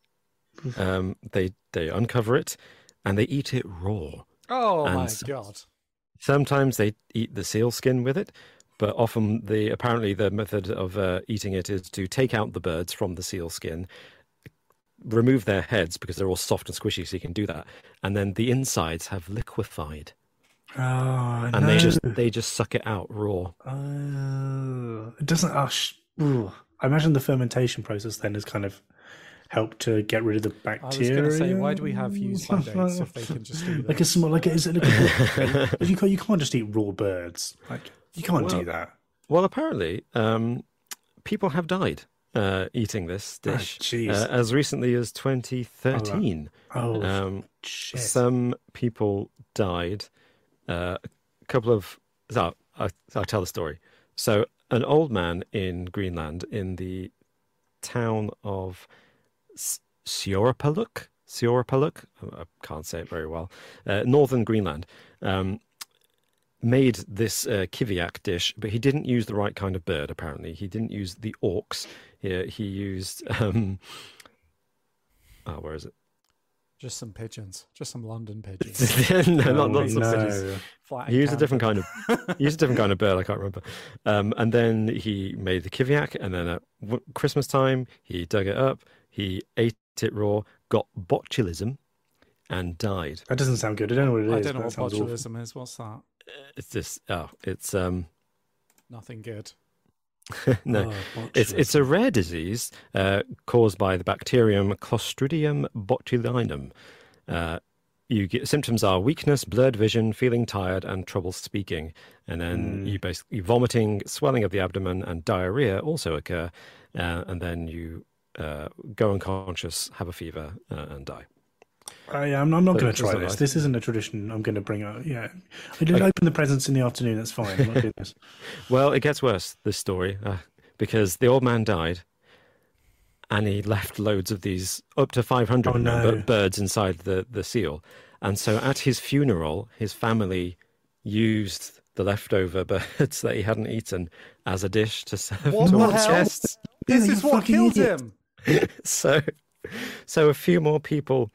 uncover it and they eat it raw. Oh my God! Sometimes they eat the seal skin with it, but often apparently the method of eating it is to take out the birds from the seal skin, remove their heads because they're all soft and squishy, so you can do that, and then the insides have liquefied. Oh, and they just suck it out raw. It doesn't. I imagine the fermentation process then has kind of helped to get rid of the bacteria. I was going to say, why do we have use-by dates if they can just do that? Like a small, like is it? Like you can't just eat raw birds. Like you can't do that. Well, apparently, people have died eating this dish as recently as 2013. Shit. Some people died. A couple of... I'll tell the story. So an old man in Greenland, in the town of Siorapaluk, I can't say it very well, northern Greenland, made this kiviak dish, but he didn't use the right kind of bird, apparently. He didn't use the auks. He used... where is it? Just some pigeons, just some London pigeons. No, not some pigeons. He used a different kind of bird. I can't remember. And then he made the kiviak, and then at Christmas time he dug it up. He ate it raw, got botulism, and died. That doesn't sound good. I don't know what it is. I don't know what botulism is. What's that? It's this. It's nothing good. No, it's a rare disease caused by the bacterium Clostridium botulinum. You get symptoms are weakness, blurred vision, feeling tired, and trouble speaking. And then you basically vomiting, swelling of the abdomen, and diarrhea also occur. And then you go unconscious, have a fever, and die. I'm not going to try this. This isn't a tradition I'm going to bring up. Yeah, I did open the presents in the afternoon. That's fine. I'm not doing this. Well, it gets worse, this story, because the old man died, and he left loads of these, up to 500 birds inside the seal. And so at his funeral, his family used the leftover birds that he hadn't eaten as a dish to serve to guests. This is what killed him. So a few more people...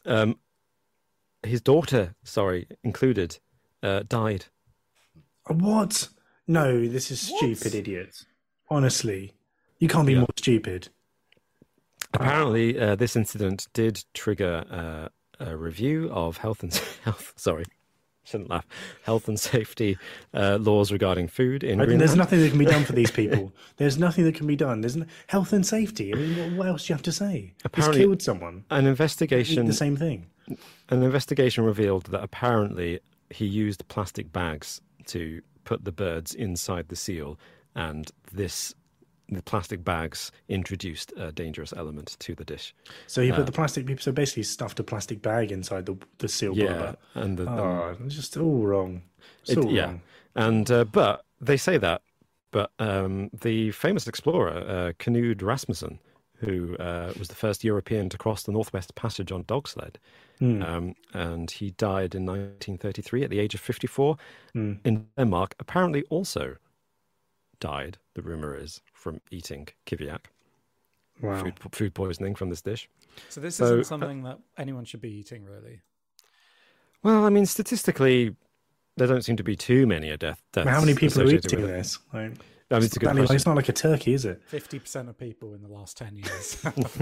his daughter, included, died. What? No, this is stupid, idiots. Honestly, you can't be more stupid. Apparently, this incident did trigger a review of health and safety laws regarding food in Greenland. There's nothing that can be done for these people. There's nothing that can be done. There's health and safety. I mean, what else do you have to say? Apparently, he's killed someone. An investigation. The same thing. An investigation revealed that apparently he used plastic bags to put the birds inside the seal, and the plastic bags introduced a dangerous element to the dish. So he put the plastic... So basically stuffed a plastic bag inside the seal blubber. And just all wrong. Wrong. And but they say that. But the famous explorer, Knud Rasmussen, who was the first European to cross the Northwest Passage on dog sled, and he died in 1933 at the age of 54 in Denmark, apparently also died, the rumour is, from eating kiviak. Wow. Food poisoning from this dish. So this isn't something that anyone should be eating, really? Well, I mean, statistically, there don't seem to be too many deaths. How many people are eating this? It's not like a turkey, is it? 50% of people in the last 10 years.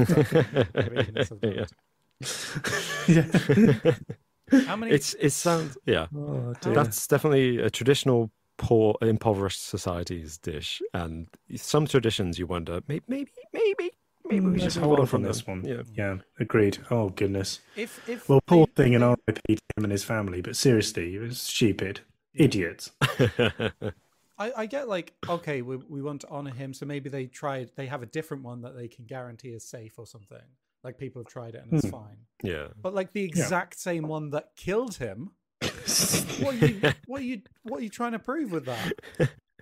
How many? It sounds that's definitely a traditional poor, impoverished society's dish, and some traditions you wonder maybe we should should hold on from this one. Yeah, agreed. Oh goodness. Poor thing, and RIP to him and his family. But seriously, it was stupid, idiots. I get okay, we want to honor him, so maybe they have a different one that they can guarantee is safe or something. Like people have tried it and it's fine. Yeah. But the exact same one that killed him. What are you trying to prove with that?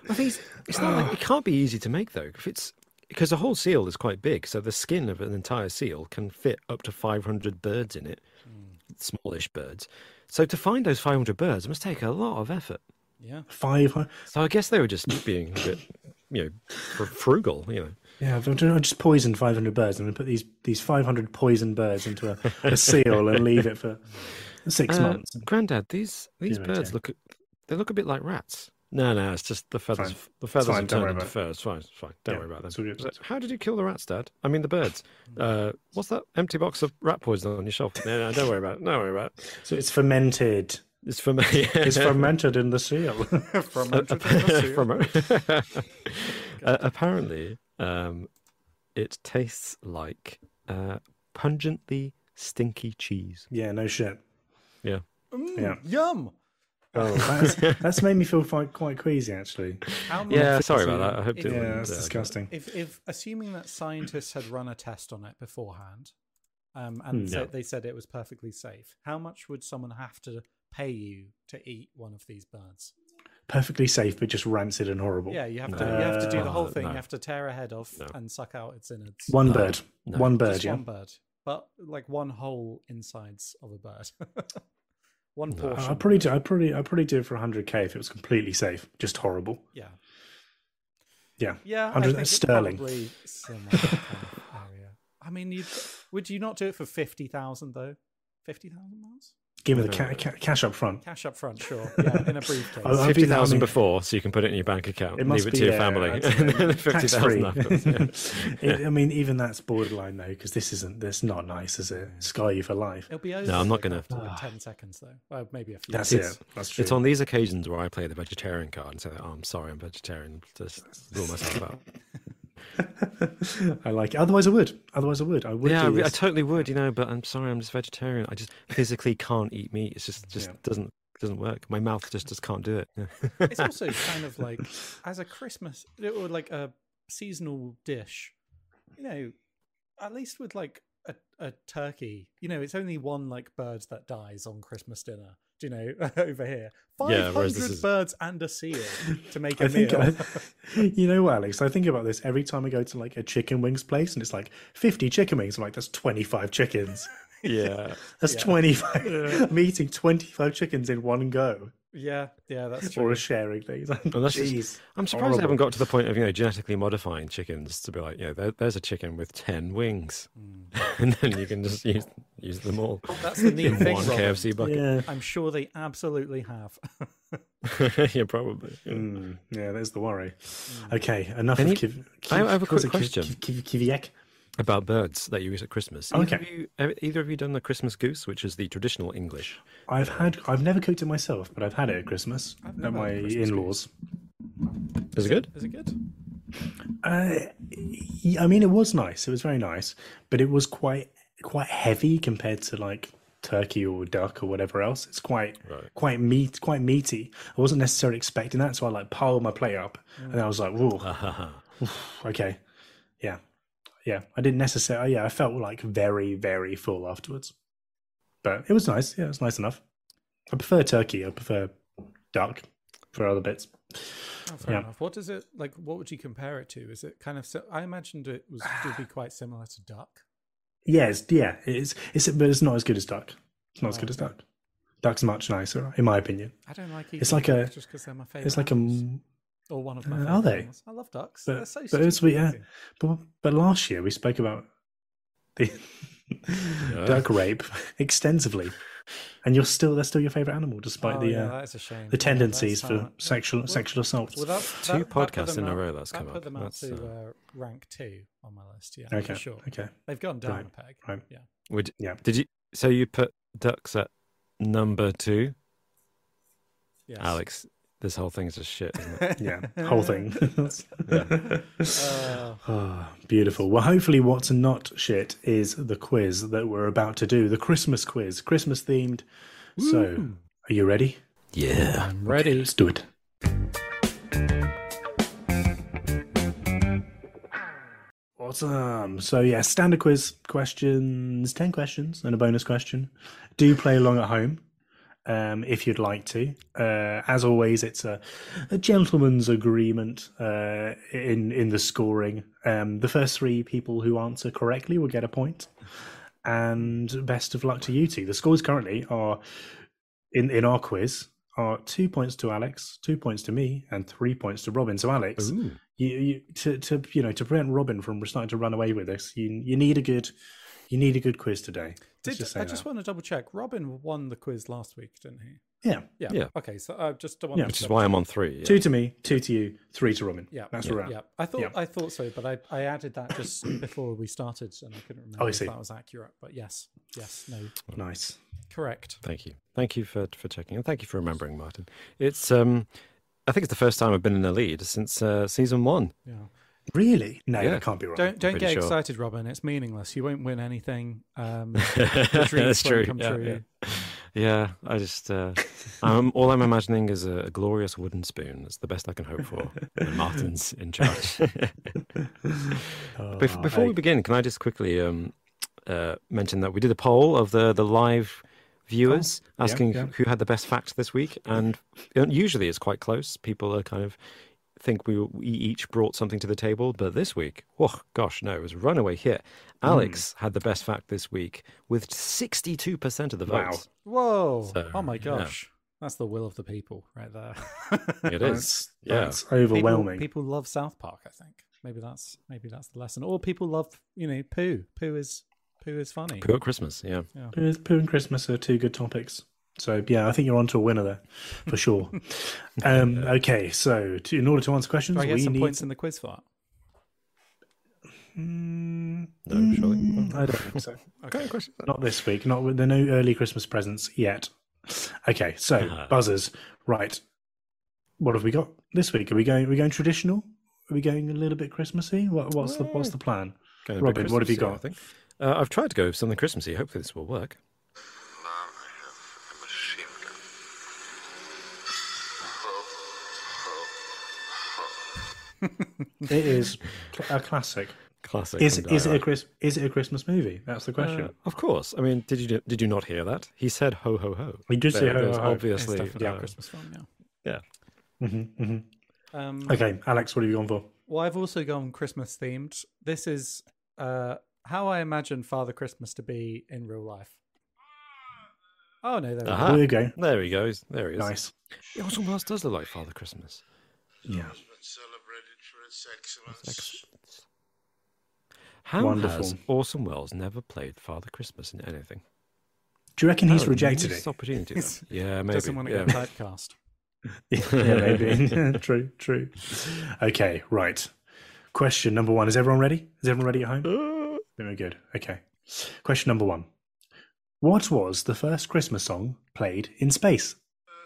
I think it's not like it can't be easy to make though. Because a whole seal is quite big, so the skin of an entire seal can fit up to 500 birds in it, smallish birds. So to find those 500 birds must take a lot of effort. Yeah, 500. So I guess they were just being a bit, frugal. Yeah, I just poisoned 500 birds. I'm going to put these 500 poisoned birds into a seal and leave it for 6 months. Granddad, these birds look a bit like rats. No, it's just the feathers. Fine. The feathers have turned into fur. It's fine. Don't worry about them. How did you kill the rats, Dad? I mean, the birds. What's that empty box of rat poison on your shelf? No, don't worry about it. Don't worry about it. So it's fermented. It's fermented. It's fermented in the seal. Fermented in the seal. Apparently, it tastes like pungently stinky cheese. Yeah, no shit. Yeah. Yeah. Yum. Oh, that's made me feel quite queasy, actually. Sorry about that. I hope that's disgusting. If assuming that scientists had run a test on it beforehand, and they said it was perfectly safe, how much would someone have to pay you to eat one of these birds? Perfectly safe, but just rancid and horrible. Yeah, you have to do the whole thing. You have to tear a head off and suck out its innards. One bird, one bird, just one bird, but like one whole insides of a bird. One portion. I'd probably do it for 100k if it was completely safe. Just horrible. Yeah. 100 sterling. Probably similar kind of area. I mean, would you not do it for 50,000 though? 50,000 miles? Give me the cash up front. Cash up front, sure. Yeah, in a briefcase. 50,000 before, so you can put it in your bank account. It must leave it to your family. And then 50,000 afterwards. I mean, even that's borderline though, because this not nice, is it? Scar you for life. It'll be over. No, I'm not going to. In 10 seconds though. Well, maybe a few. That's it. That's true. It's on these occasions where I play the vegetarian card and say, "Oh, I'm sorry, I'm vegetarian." Just rule myself out. I like it. Otherwise I would. I would. Yeah, I totally would, but I'm sorry, I'm just vegetarian. I just physically can't eat meat. It's just doesn't work. My mouth just can't do it. It's also kind of like as a Christmas or like a seasonal dish, at least with like a turkey, it's only one like bird that dies on Christmas dinner. Over here, 500 birds and a seal to make a meal. You know what, Alex? I think about this every time I go to like a chicken wings place, and it's like 50 chicken wings. I'm like, that's 25 chickens. Yeah, that's 25. Yeah. I'm eating 25 chickens in one go. Yeah, that's true. Or a sharing thing. I'm surprised they haven't got to the point of genetically modifying chickens to be like, there's a chicken with 10 wings, and then you can just use them all. That's the neat thing. One KFC bucket. Yeah. I'm sure they absolutely have. Yeah, probably. Yeah, there's the worry. Okay, enough of I have a quick question. Kiviek? About birds that you eat at Christmas. Okay. Either of you done the Christmas goose, which is the traditional English? I've never cooked it myself, but I've had it at Christmas at my in-laws. Is it good? Is it good? I mean, it was nice. It was very nice, but it was quite heavy compared to like turkey or duck or whatever else. It's quite meaty. I wasn't necessarily expecting that, so I like piled my plate up, and I was like, "Whoa, okay, yeah." Yeah, I didn't necessarily. Yeah, I felt like very, very full afterwards, but it was nice. Yeah, it was nice enough. I prefer turkey. I prefer duck for other bits. Oh, fair enough. What does it like? What would you compare it to? Is it kind of? I imagined it would be quite similar to duck. Yes, yeah, it is. But it's not as good as duck. It's not as good as duck. Duck's much nicer, in my opinion. I don't like. It's like a. Just because they're my favorite. It's like animals. Or one of my are they? Animals. I love ducks. But, they're so but it's sweet, yeah. But last year we spoke about the duck rape extensively, and they're still your favorite animal, despite that's a shame. the tendencies for sexual assaults. Well, two podcasts in a row that's come up. Put them out to rank 2 on my list. Yeah, okay, for sure. Okay, they've gone down a peg. Right. Yeah. Did you? So you put ducks at number 2? Yes. Alex. This whole thing is just shit, isn't it? Yeah, whole thing. Beautiful. Well, hopefully what's not shit is the quiz that we're about to do, the Christmas quiz, Christmas themed. Woo. So, are you ready? Yeah. I'm ready. Okay, let's do it. Awesome. So, yeah, standard quiz questions, 10 questions and a bonus question. Do play along at home. if you'd like to. As always, it's a gentleman's agreement in the scoring. The first 3 people who answer correctly will get a point. And best of luck to you two. The scores currently are, in our quiz, are 2 points to Alex, 2 points to me, and 3 points to Robin. So Alex, to prevent Robin from starting to run away with this, you need a good quiz today. I just want to double check. Robin won the quiz last week, didn't he? Yeah. Okay, so just want which is why I'm on 3. Yeah. 2 to me, 2 to you, 3 to Robin. Yeah, that's right. Yeah, I thought so, but I added that just before we started, and I couldn't remember if that was accurate. But yes, no, nice, correct. Thank you for checking, and thank you for remembering, Martin. It's I think it's the first time I've been in the lead since season 1. Yeah. Really? No, that can't be right. Don't get excited, Robin. It's meaningless. You won't win anything. The dreams won't come true. Yeah, I just all I'm imagining is a glorious wooden spoon. It's the best I can hope for when Martin's in charge. Before we begin, can I just quickly mention that we did a poll of the live viewers asking who had the best fact this week, and usually it's quite close. People are kind of think we each brought something to the table, but this week, oh gosh, no, it was a runaway hit. Alex had the best fact this week with 62% of the votes. Whoa! So, oh my gosh, that's the will of the people right there. It is. That's overwhelming. People love South Park. I think maybe that's the lesson. Or people love poo. Poo is funny. Poo at Christmas, yeah. Poo and Christmas are 2 good topics. So, yeah, I think you're on to a winner there, for sure. Okay, so in order to answer questions, do I get some points in the quiz for that? No, surely. I don't think so. Okay, question. Not this week. There are no early Christmas presents yet. Okay, so buzzers. Right. What have we got this week? Are we going traditional? Are we going a little bit Christmassy? What's the plan? Robin, what have you got? I think. I've tried to go with something Christmassy. Hopefully this will work. It is a classic. Is it a Christmas movie? That's the question. Of course. I mean, did you not hear that? He said ho ho ho. He did say ho ho ho. Obviously, it's definitely a Christmas film. Yeah. Mm-hmm, mm-hmm. Okay, Alex, what have you gone for? Well, I've also gone Christmas themed. This is how I imagine Father Christmas to be in real life. Oh no, there you go. There he goes. There he is. Nice. Orson Welles does look like Father Christmas. Yeah. Excellent. How has Orson Welles never played Father Christmas in anything? Do you reckon he's rejected it? Opportunity. Yeah, maybe. Doesn't want to get typecast. Yeah, maybe. True. Okay, right. Question number 1. Is everyone ready? Is everyone ready at home? Very good. Okay. Question number 1. What was the first Christmas song played in space?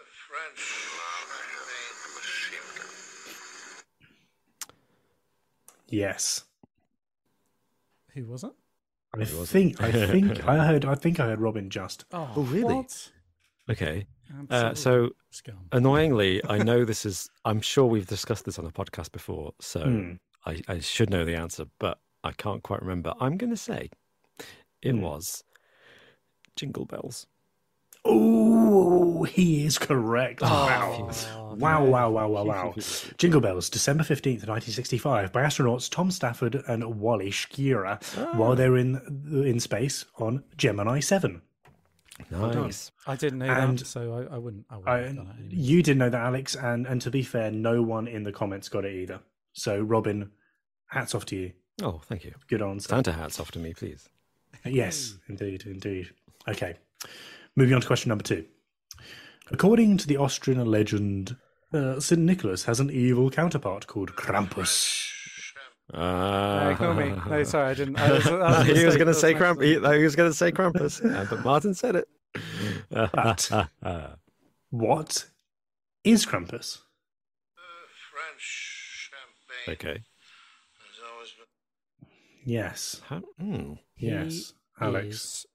Yes. Who was it? I think I heard Robin just. Oh, really? What? Okay. So annoyingly, I know this is. I'm sure we've discussed this on a podcast before, so I should know the answer, but I can't quite remember. I'm going to say it was Jingle Bells. Oh, he is correct. Wow. Jingle Bells, December 15th, 1965, by astronauts Tom Stafford and Wally Schirra while they're in space on Gemini 7. Nice. I didn't know that, so I wouldn't have done it anyway. You didn't know that, Alex, and to be fair, no one in the comments got it either. So, Robin, hats off to you. Oh, thank you. Good answer. Santa hats off to me, please. Yes, indeed. Okay. Moving on to question number 2. According to the Austrian legend, St. Nicholas has an evil counterpart called Krampus. Ignore me. No, sorry, I didn't. He was going to say Krampus, but Martin said it. But what is Krampus? French champagne. Okay. Yes. Yes, Alex.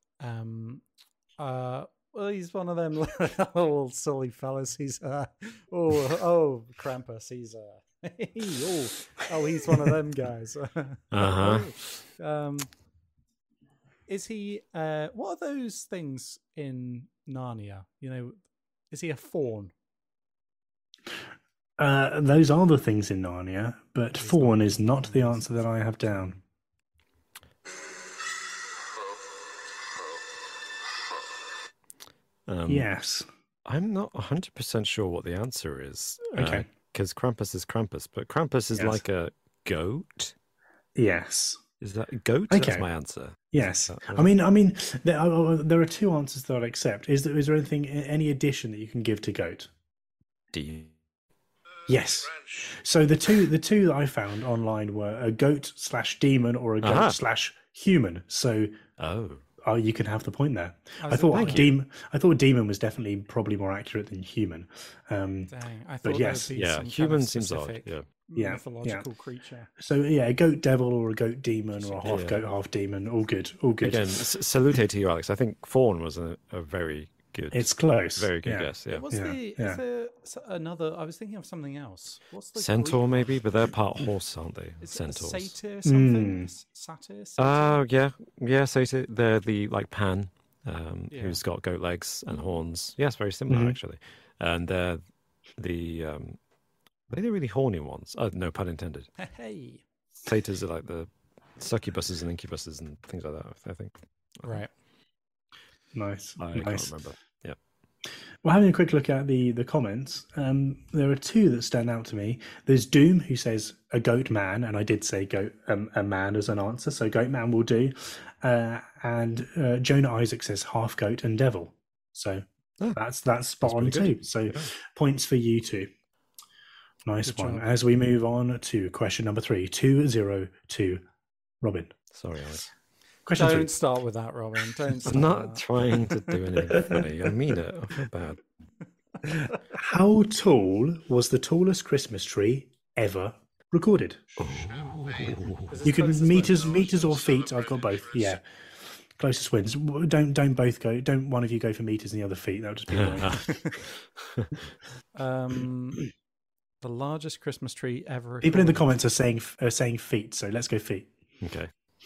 Well, he's one of them little silly fellas. He's Krampus. He's he's one of them guys. Is he? What are those things in Narnia? You know, Is he a fawn? Those are the things in Narnia, but fawn is not the answer that I have down. Yes. I'm not 100% sure what the answer is. Okay. Because Krampus is Krampus, but Krampus is like a goat? Yes. Is that a goat? Okay. That's my answer. Yes. I mean, there are two answers that I'd accept. Is there anything, any addition that you can give to goat? Yes. So the two that I found online were a goat / demon or a goat / human. So you can have the point there. I thought demon was definitely probably more accurate than human. Dang, I thought human seems odd. Mythological creature. So a goat devil or a goat demon or a half goat, half demon. All good. Again, salute to you, Alex. I think fawn was a very good. It's close. Very good guess. Yeah. Is there another? I was thinking of something else. What's the centaur? Maybe, but they're part horse, aren't they? Is centaurs. Satyr something? Satyr? Oh yeah. Satyr. They're the Pan, who's got goat legs and horns. Yes, very similar actually. And they're the are they the really horny ones? Oh, no pun intended. Hey. Satyrs are like the succubuses and incubuses and things like that. I think. Right. Nice. I can't remember. Yeah. Well, having a quick look at the comments, there are two that stand out to me. There's Doom, who says a goat man, and I did say goat a man as an answer, so goat man will do. And Jonah Isaac says half goat and devil. So that's spot on too. So points for you two. Nice one. As we move on to question number 3, 2-0 Robin. Sorry, Alex. Question Don't 3. start with that, Robin. I'm not trying to do anything funny. I mean it. I feel bad. How tall was the tallest Christmas tree ever recorded? You can meters or feet. I've got both. Yeah. Closest wins. Don't both go. Don't one of you go for meters and the other feet. That would just be annoying. The largest Christmas tree ever recorded. People in the comments are saying feet, so let's go feet. Okay.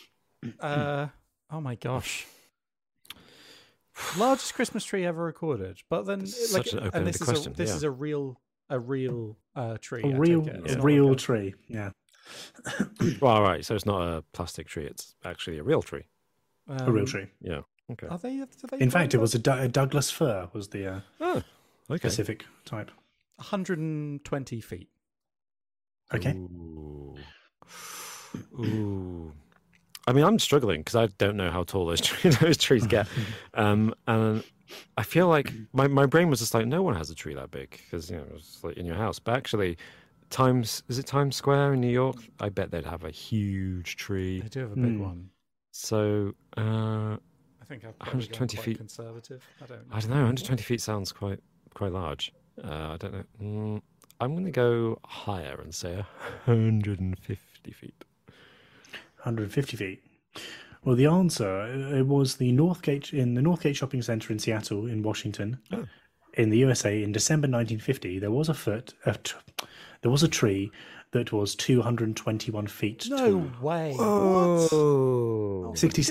Oh my gosh. Largest Christmas tree ever recorded. But then this is a real tree. A real tree. Yeah. Well, all right. So it's not a plastic tree. It's actually a real tree. A real tree. Yeah. Okay. Are they in fact, it was a Douglas fir was the specific type. 120 feet. Okay. Ooh. I mean, I'm struggling because I don't know how tall those trees get. And I feel like my brain was just like, no one has a tree that big because, it's like in your house. But actually, is it Times Square in New York? I bet they'd have a huge tree. They do have a big one. So, I think I've 120 feet. Conservative. I don't know. 120 feet sounds quite large. I don't know. I'm going to go higher and say 150 feet. 150 feet. Well, the answer it was the Northgate Shopping Center in Seattle, in Washington, in the USA, in December 1950. There was a tree that was 221 feet tall. No way! Oh,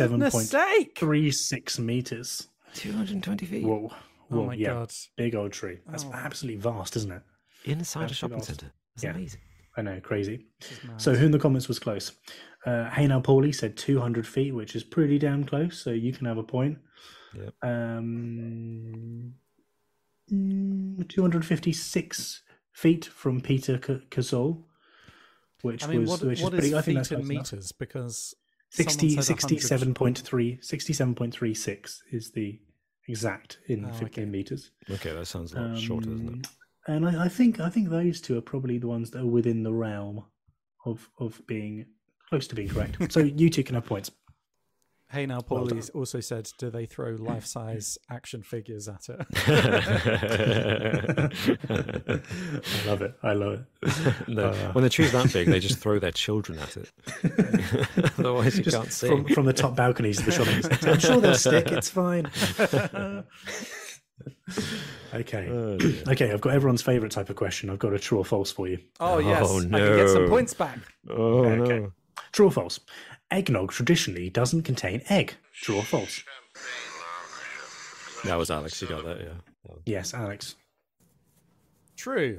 67.36 meters. 220 feet. Whoa! Oh my God! Big old tree. That's absolutely vast, isn't it? Inside a shopping center. That's amazing. I know, crazy. So who in the comments was close? Hey Now Paulie said 200 feet, which is pretty damn close, so you can have a point. Yep. 256 feet from Peter Casol, which is pretty, I think that's in meters? Because 67.36 is the exact in meters. Okay, that sounds a lot shorter, doesn't it? And I think those two are probably the ones that are within the realm of being close to being correct. So you two can have points. Hey Now Paulie also said, do they throw life-size action figures at it? I love it. No, when the tree's that big, they just throw their children at it. Otherwise, you can't see. From the top balconies of the shopping centre. I'm sure they'll stick. It's fine. Okay. Okay, I've got everyone's favourite type of question. I've got a true or false for you. Oh, yes. No. I can get some points back. Oh, okay. No. True or false? Eggnog traditionally doesn't contain egg. True or false? That was Alex. You got that, yeah. Yes, Alex. True.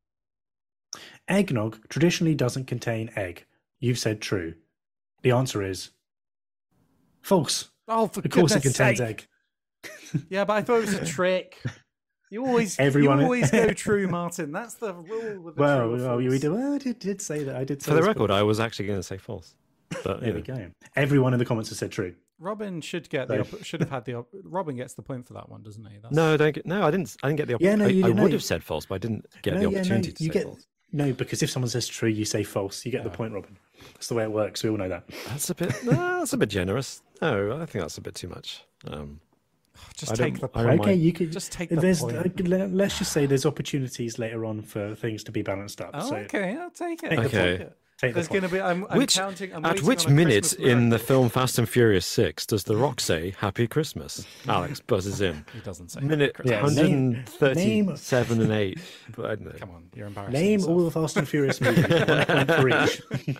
Eggnog traditionally doesn't contain egg. You've said true. The answer is false. Oh, for of course it contains sake. egg. Yeah, but I thought it was a trick. You always go true, Martin. That's the rule with the true or false. I did say that. I did say for the record, I was actually going to say false. But, there we go. Everyone in the comments has said true. Robin should have had the. Robin gets the point for that one, doesn't he? No, I didn't get the. Yeah, no, I would have said false, but I didn't get the opportunity to say false. No, because if someone says true, you say false. You get the point, Robin. That's the way it works. We all know that. That's a bit. That's a bit generous. No, I think that's a bit too much. Just take the point. Okay, you could just take the point. Let's just say there's opportunities later on for things to be balanced up. Oh, so okay, I'll take it. Okay. There's going to be. I'm counting. At which minute in the film Fast and Furious 6 does The Rock say "Happy Christmas"? Alex buzzes in. He doesn't say. Minute 137 and 8. But I don't know. Come on, you're embarrassing. Name yourself. all the Fast and Furious movies. 1 point for each.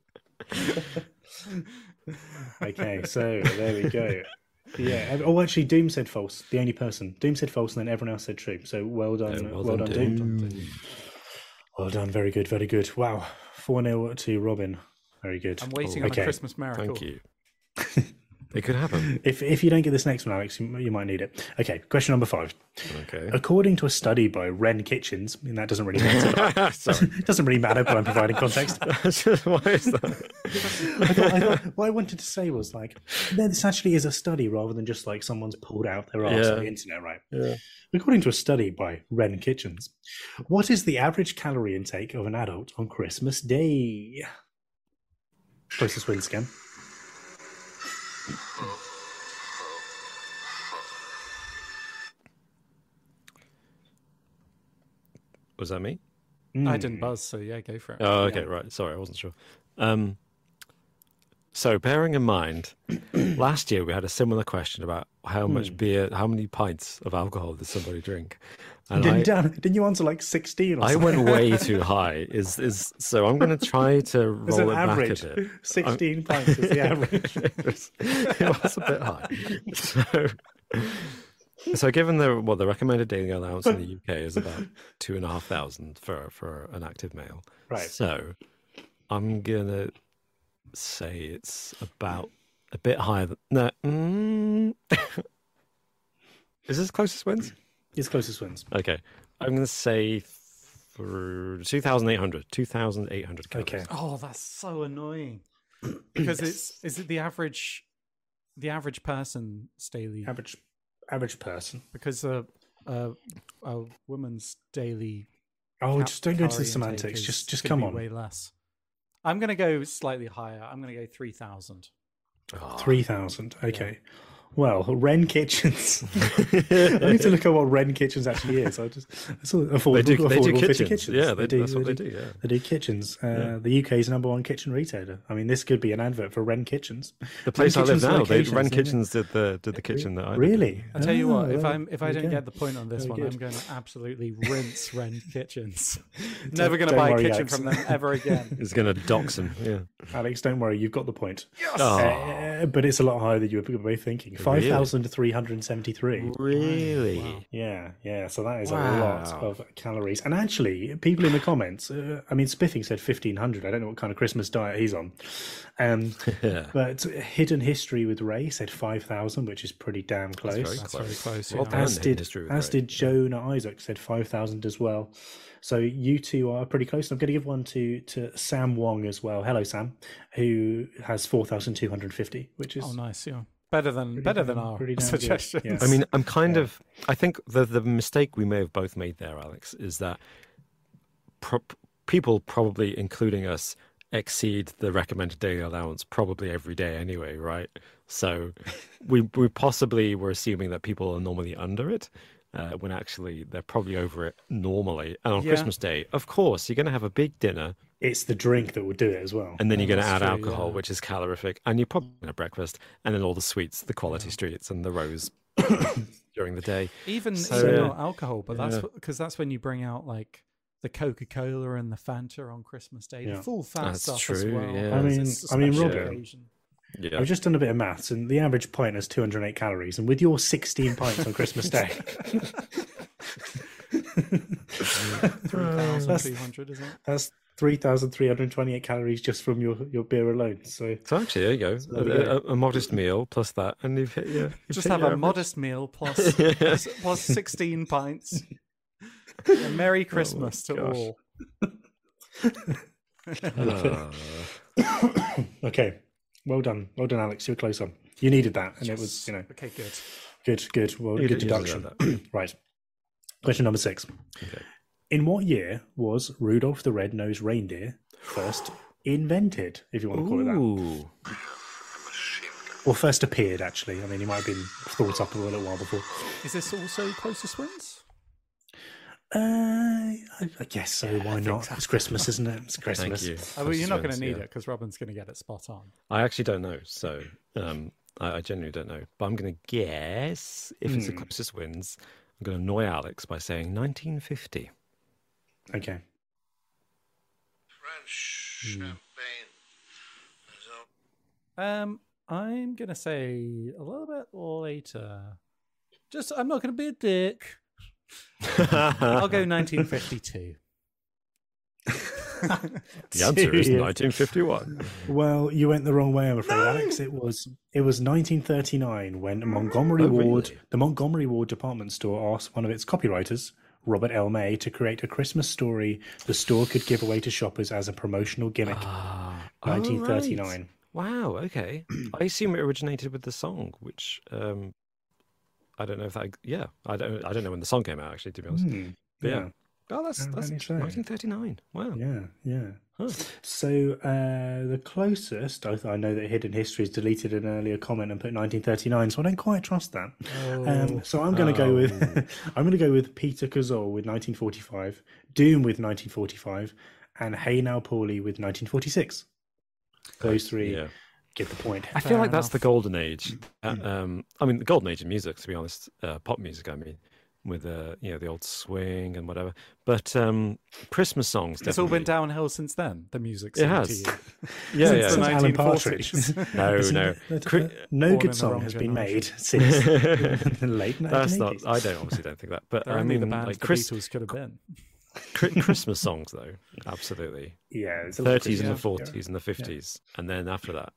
Okay, so there we go. Yeah. Oh, actually, Doom said false. The only person. Doom said false, and then everyone else said true. So well done. Well done, Doom. Well done. Very good. Very good. Wow. 4-0 to Robin. Very good. I'm waiting on a Christmas miracle. Thank you. It could happen. If you don't get this next one, Alex, you might need it. Okay, question number 5. Okay. According to a study by Wren Kitchens, and that doesn't really matter. Sorry. It doesn't really matter, but I'm providing context. Why is that? I thought what I wanted to say was this actually is a study rather than just someone's pulled out their arse on the internet, right? Yeah. According to a study by Wren Kitchens, what is the average calorie intake of an adult on Christmas Day? Closest wins again. Was that me? I didn't buzz, so yeah, go for it. Oh, okay, right. Sorry, I wasn't sure. So bearing in mind, last year we had a similar question about how much beer, how many pints of alcohol does somebody drink? And didn't you answer 16 or something? I went way too high. So I'm going to try to roll it average, back a bit. 16 pints is the average. it was a bit high. So given the recommended daily allowance in the UK is about 2,500 for an active male. Right. So I'm gonna say it's about a bit higher than Is this closest wins? It's closest wins. Okay. I'm gonna say 2,800 calories. Okay. Oh, that's so annoying. Because is it the average person's daily average person, because a woman's daily just don't go into the semantics, just come on. Way less. I'm going to go slightly higher. I'm going to go 3,000. 3,000. Okay. Well, Wren Kitchens. I need to look at what Wren Kitchens actually is. It's affordable. They do kitchens. Yeah, that's what they do. Yeah, they do kitchens. The UK's #1 kitchen retailer. I mean, this could be an advert for Wren Kitchens. The place I live now, Wren Kitchens did the kitchen that I really. I tell you what, if I don't get the point on this one, I'm going to absolutely rinse Wren Kitchens. Never going to buy a kitchen from them ever again. It's going to dox them. Yeah, Alex, don't worry, you've got the point. Yes! But it's a lot higher than you were thinking. 5,373. Really? Wow. Yeah. So that is a lot of calories. And actually, people in the comments, Spiffing said 1,500. I don't know what kind of Christmas diet he's on. But Hidden History with Ray said 5,000, which is pretty damn close. That's very close. Well, as did Jonah Isaac, said 5,000 as well. So you two are pretty close. I'm going to give one to Sam Wong as well. Hello, Sam, who has 4,250, which is nice. Yeah. Better than our suggestions. Yes. I mean, I think the mistake we may have both made there, Alex, is that people, probably including us, exceed the recommended daily allowance probably every day anyway, right? So we possibly were assuming that people are normally under it, when actually they're probably over it normally. And on Christmas Day, of course, you're going to have a big dinner. It's the drink that will do it as well. And then you're going to add alcohol, which is calorific. And you're probably going to breakfast. And then all the sweets, the quality streets and the rose during the day. Even not alcohol, but that's because that's when you bring out the Coca-Cola and the Fanta on Christmas Day. The full fat stuff as well. Yeah. I mean, Robin, I've just done a bit of maths, and the average pint has 208 calories. And with your 16 pints on Christmas Day, 3,200, isn't it? That's 3,328 calories just from your beer alone. So actually, there you go. A modest meal plus that, and you've hit your. Just have a modest meal plus 16 pints. A Merry Christmas to all. Okay, well done, Alex. You were close on. You needed that, and it was, Okay, good. Well, good deduction. Right. Question number 6. Okay. In what year was Rudolph the Red-Nosed Reindeer first invented, if you want to call it that? Or first appeared, actually. I mean, he might have been thought up a little while before. Is this also Closest Wins? I guess so. Why not? Exactly. It's Christmas, isn't it? It's Christmas. Thank you. Well, you're not going to need it because Robin's going to get it spot on. I actually don't know, so I genuinely don't know. But I'm going to guess if it's the Closest Wins, I'm going to annoy Alex by saying 1950. Okay. French champagne. I'm going to say a little bit later. I'm not going to be a dick. I'll go 1952. The answer is 1951. Well, you went the wrong way, I'm afraid, Alex. It was 1939 when Montgomery Ward, the Montgomery Ward department store, asked one of its copywriters, Robert L. May, to create a Christmas story the store could give away to shoppers as a promotional gimmick. 1939. Right. Wow. Okay. I assume it originated with the song, which I don't know if that. Yeah, I don't know when the song came out, actually, to be honest. But yeah. Oh, that's 1939. Wow. Yeah. Huh. So the closest, I know that Hidden Histories deleted an earlier comment and put 1939, so I don't quite trust that. So I'm going to go with Peter Cazorla with 1945, Doom with 1945, and Hey Now Paulie with 1946. Those three. Yeah. Get the point. I feel like that's the golden age. I mean, the golden age of music, to be honest, pop music. I mean, with the old swing and whatever. But Christmas songs. It's all been downhill since then. The music. It has. Since the 1940s. No good song has been made since the late 1980s. That's not. I obviously don't think that. But I mean, the band the Beatles could have been. Christmas songs, though, absolutely. Yeah, 30s and the 40s and the 50s, and then after that,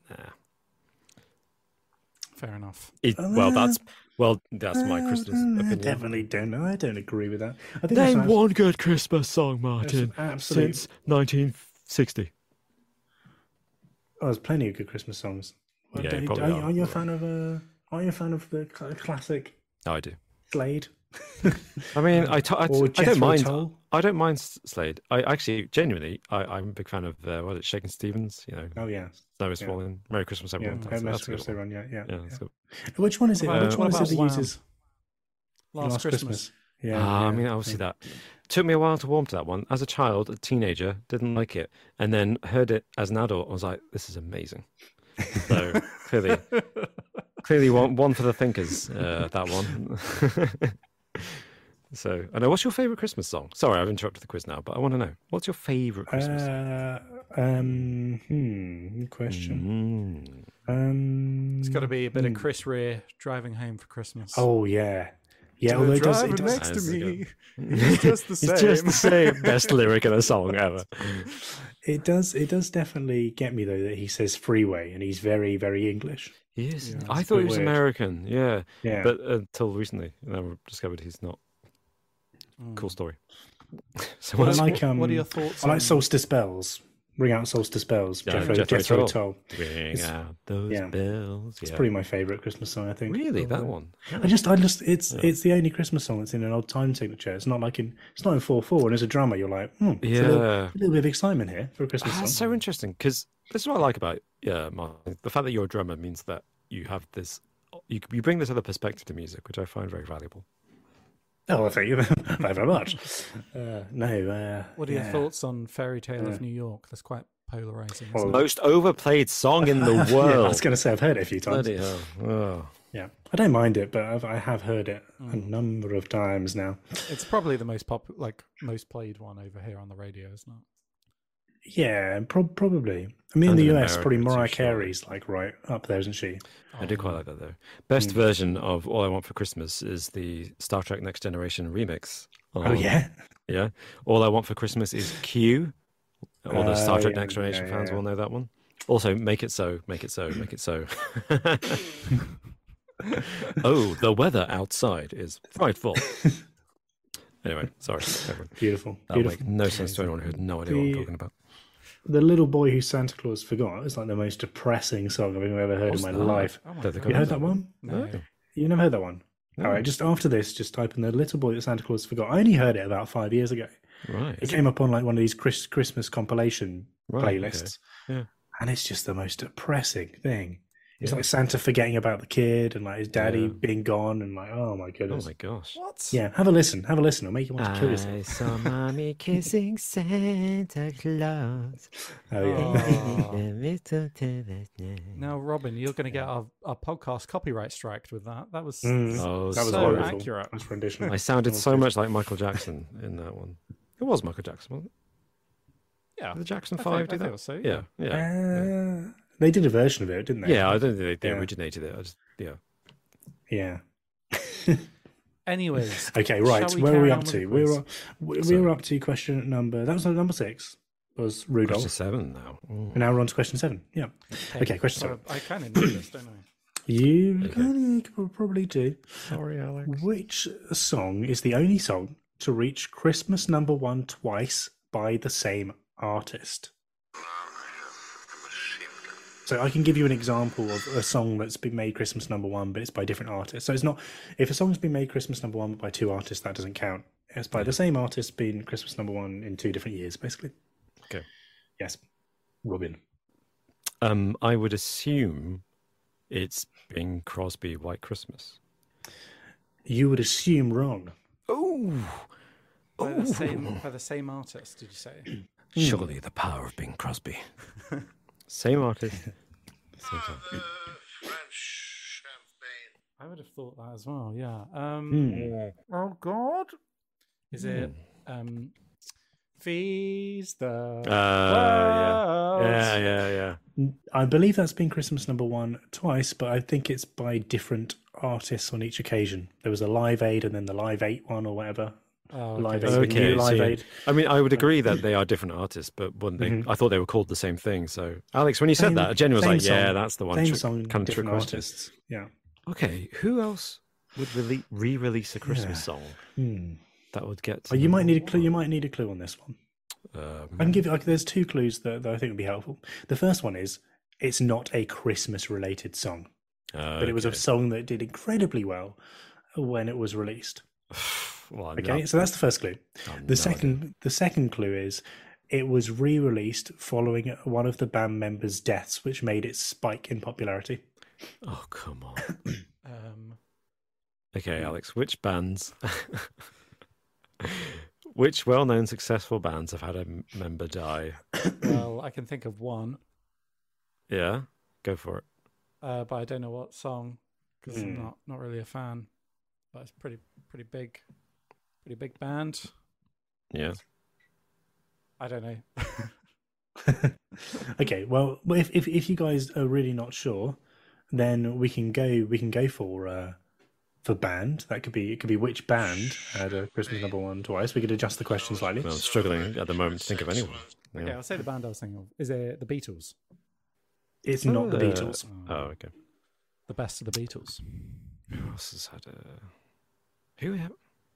fair enough. That's my Christmas opinion. I definitely don't know. I don't agree with that. I think Name one good Christmas song, Martin, since 1960. Oh, there's plenty of good Christmas songs. Yeah, are you a fan of the classic? Oh, I do. Slade. I mean, I don't mind. I don't mind Slade. I actually, genuinely, I'm a big fan of Shakin' Stevens. Oh yeah, Snow is Falling. Merry Christmas, everyone. Merry Christmas, everyone. Yeah. That's good. Which one is it? Which one is it that uses Last Christmas? Yeah. I mean, obviously that took me a while to warm to that one. As a child, a teenager, didn't like it, and then heard it as an adult. I was like, this is amazing. So clearly one for the thinkers. That one. So, I know. What's your favorite Christmas song? Sorry, I've interrupted the quiz now, but I want to know. What's your favorite Christmas song? Good question. It's got to be a bit of Chris Rea, Driving Home for Christmas. Oh yeah. Although it does next to me. It's just the same. It's just the same. Best lyric in a song ever. It does definitely get me though that he says freeway and he's very, very English. He is. Yeah, I thought he was American. Yeah. Yeah. But until recently, I discovered he's not. Cool story. So what are your thoughts? I like Solstice Bells. Ring out Solstice Bells. Jethro Tull. Ring out those bells. It's probably my favourite Christmas song, I think. Really, that one? I just it's the only Christmas song that's in an old time signature. It's not in 4/4, and as a drummer you're like, a little bit of excitement here for a Christmas song. That's so interesting because this is what I like about Martin. The fact that you're a drummer means that you have this, you bring this other perspective to music, which I find very valuable. Oh, thank you very much. What are your thoughts on Fairy Tale of New York? That's quite polarizing. Most overplayed song in the world. I was going to say I've heard it a few times. Bloody hell. Oh. Yeah, I don't mind it, but I have heard it a number of times now. It's probably the most most played one over here on the radio, isn't it? Yeah, probably. I mean, in the US, probably Mariah Carey's right up there, isn't she? I do quite like that though. Best version of All I Want for Christmas is the Star Trek Next Generation remix Oh yeah. Yeah. All I Want for Christmas is Q. All the Star Trek Next Generation fans will know that one. Also, Make It So, Make It So, Make It So. Oh, the weather outside is frightful. Anyway, sorry. Beautiful. That'll make no sense to anyone who has no idea what I'm talking about. The Little Boy Who Santa Claus Forgot is like the most depressing song I've ever heard in my life. You heard that one? No. You never heard that one? No. All right, just after this, just type in The Little Boy That Santa Claus Forgot. I only heard it about 5 years ago. Right. It came up on like one of these Christmas compilation playlists. Okay. Yeah. And it's just the most depressing thing. It's like Santa forgetting about the kid and like his daddy being gone and like, oh my goodness. Oh my gosh. What? Yeah, have a listen. It'll make you want to kill yourself. I saw mommy kissing Santa Claus. Oh yeah. Now, Robin, you're going to get our podcast copyright striked with that. That was that was so horrible. accurate. That's rendition. I sounded so much like Michael Jackson in that one. It was Michael Jackson, wasn't it? Yeah. Did the Jackson 5 do that? So, Yeah. They did a version of it, didn't they? Yeah, I don't think they originated it. Yeah. Anyways. Okay, right. Where are we up to? We're up to question number. That was number 6. Was Rudolph. Question 7 now. And now we're on to question 7. Yeah. Okay, question 7. I kind of know this, don't I? You probably do. Sorry, Alex. Which song is the only song to reach Christmas number 1 twice by the same artist? So I can give you an example of a song that's been made Christmas number 1, but it's by different artists. So it's not, if a song's been made Christmas number 1 by 2 artists, that doesn't count. It's by the same artist being Christmas number 1 in 2 different years, basically. Okay. Yes. Robin. I would assume it's Bing Crosby White Christmas. You would assume wrong. By the same artist, did you say? Surely the power of Bing Crosby. Same artist. Same time. French champagne. I would have thought that as well, yeah. Oh, God. Is it Feast the Yeah. I believe that's been Christmas number 1 twice, but I think it's by different artists on each occasion. There was a Live Aid and then the Live 8 one or whatever. Live Aid. I mean, I would agree that they are different artists, but I thought they were called the same thing. So, Alex, when you said that, Jen was like, "Yeah, that's the one." Same song, kind of different trick artists. Yeah. Okay, who else would re-release a Christmas song that would get? You might need a clue. You might need a clue on this one. I can give you. There's 2 clues that I think would be helpful. The first one is it's not a Christmas-related song, but it was a song that did incredibly well when it was released. Well, okay, so that's the first clue. The second clue is it was re-released following one of the band members' deaths, which made it spike in popularity. Oh, come on. Okay, Alex, which bands, which well-known successful bands have had a member die? Well, I can think of one. Yeah, go for it. But I don't know what song because I'm not really a fan. But it's pretty big. Pretty big band. Yeah. I don't know. Okay, well, if you guys are really not sure, then we can go for band. It could be which band had a Christmas number 1 twice. We could adjust the question slightly. Well, I'm struggling at the moment to think of anyone. Yeah. Okay, I'll say the band I was thinking of. Is it the Beatles? It's not the Beatles. Oh, okay. The best of the Beatles. Who else has had a? Who have?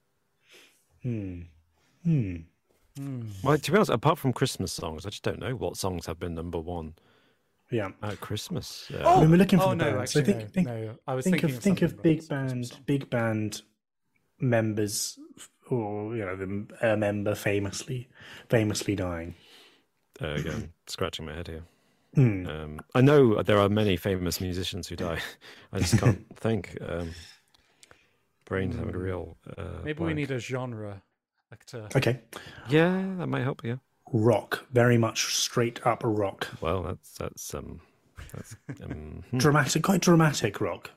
Well, to be honest, apart from Christmas songs, I just don't know what songs have been number 1. Yeah, at Christmas. Yeah. When we're looking for the no, band, so think of big band members, or a member famously dying. Again, scratching my head here. I know there are many famous musicians who die. I just can't think. Brain's having a real. Maybe we need a genre. Okay. Yeah, that might help. Yeah. Rock, very much straight up rock. Well, that's dramatic, quite dramatic rock.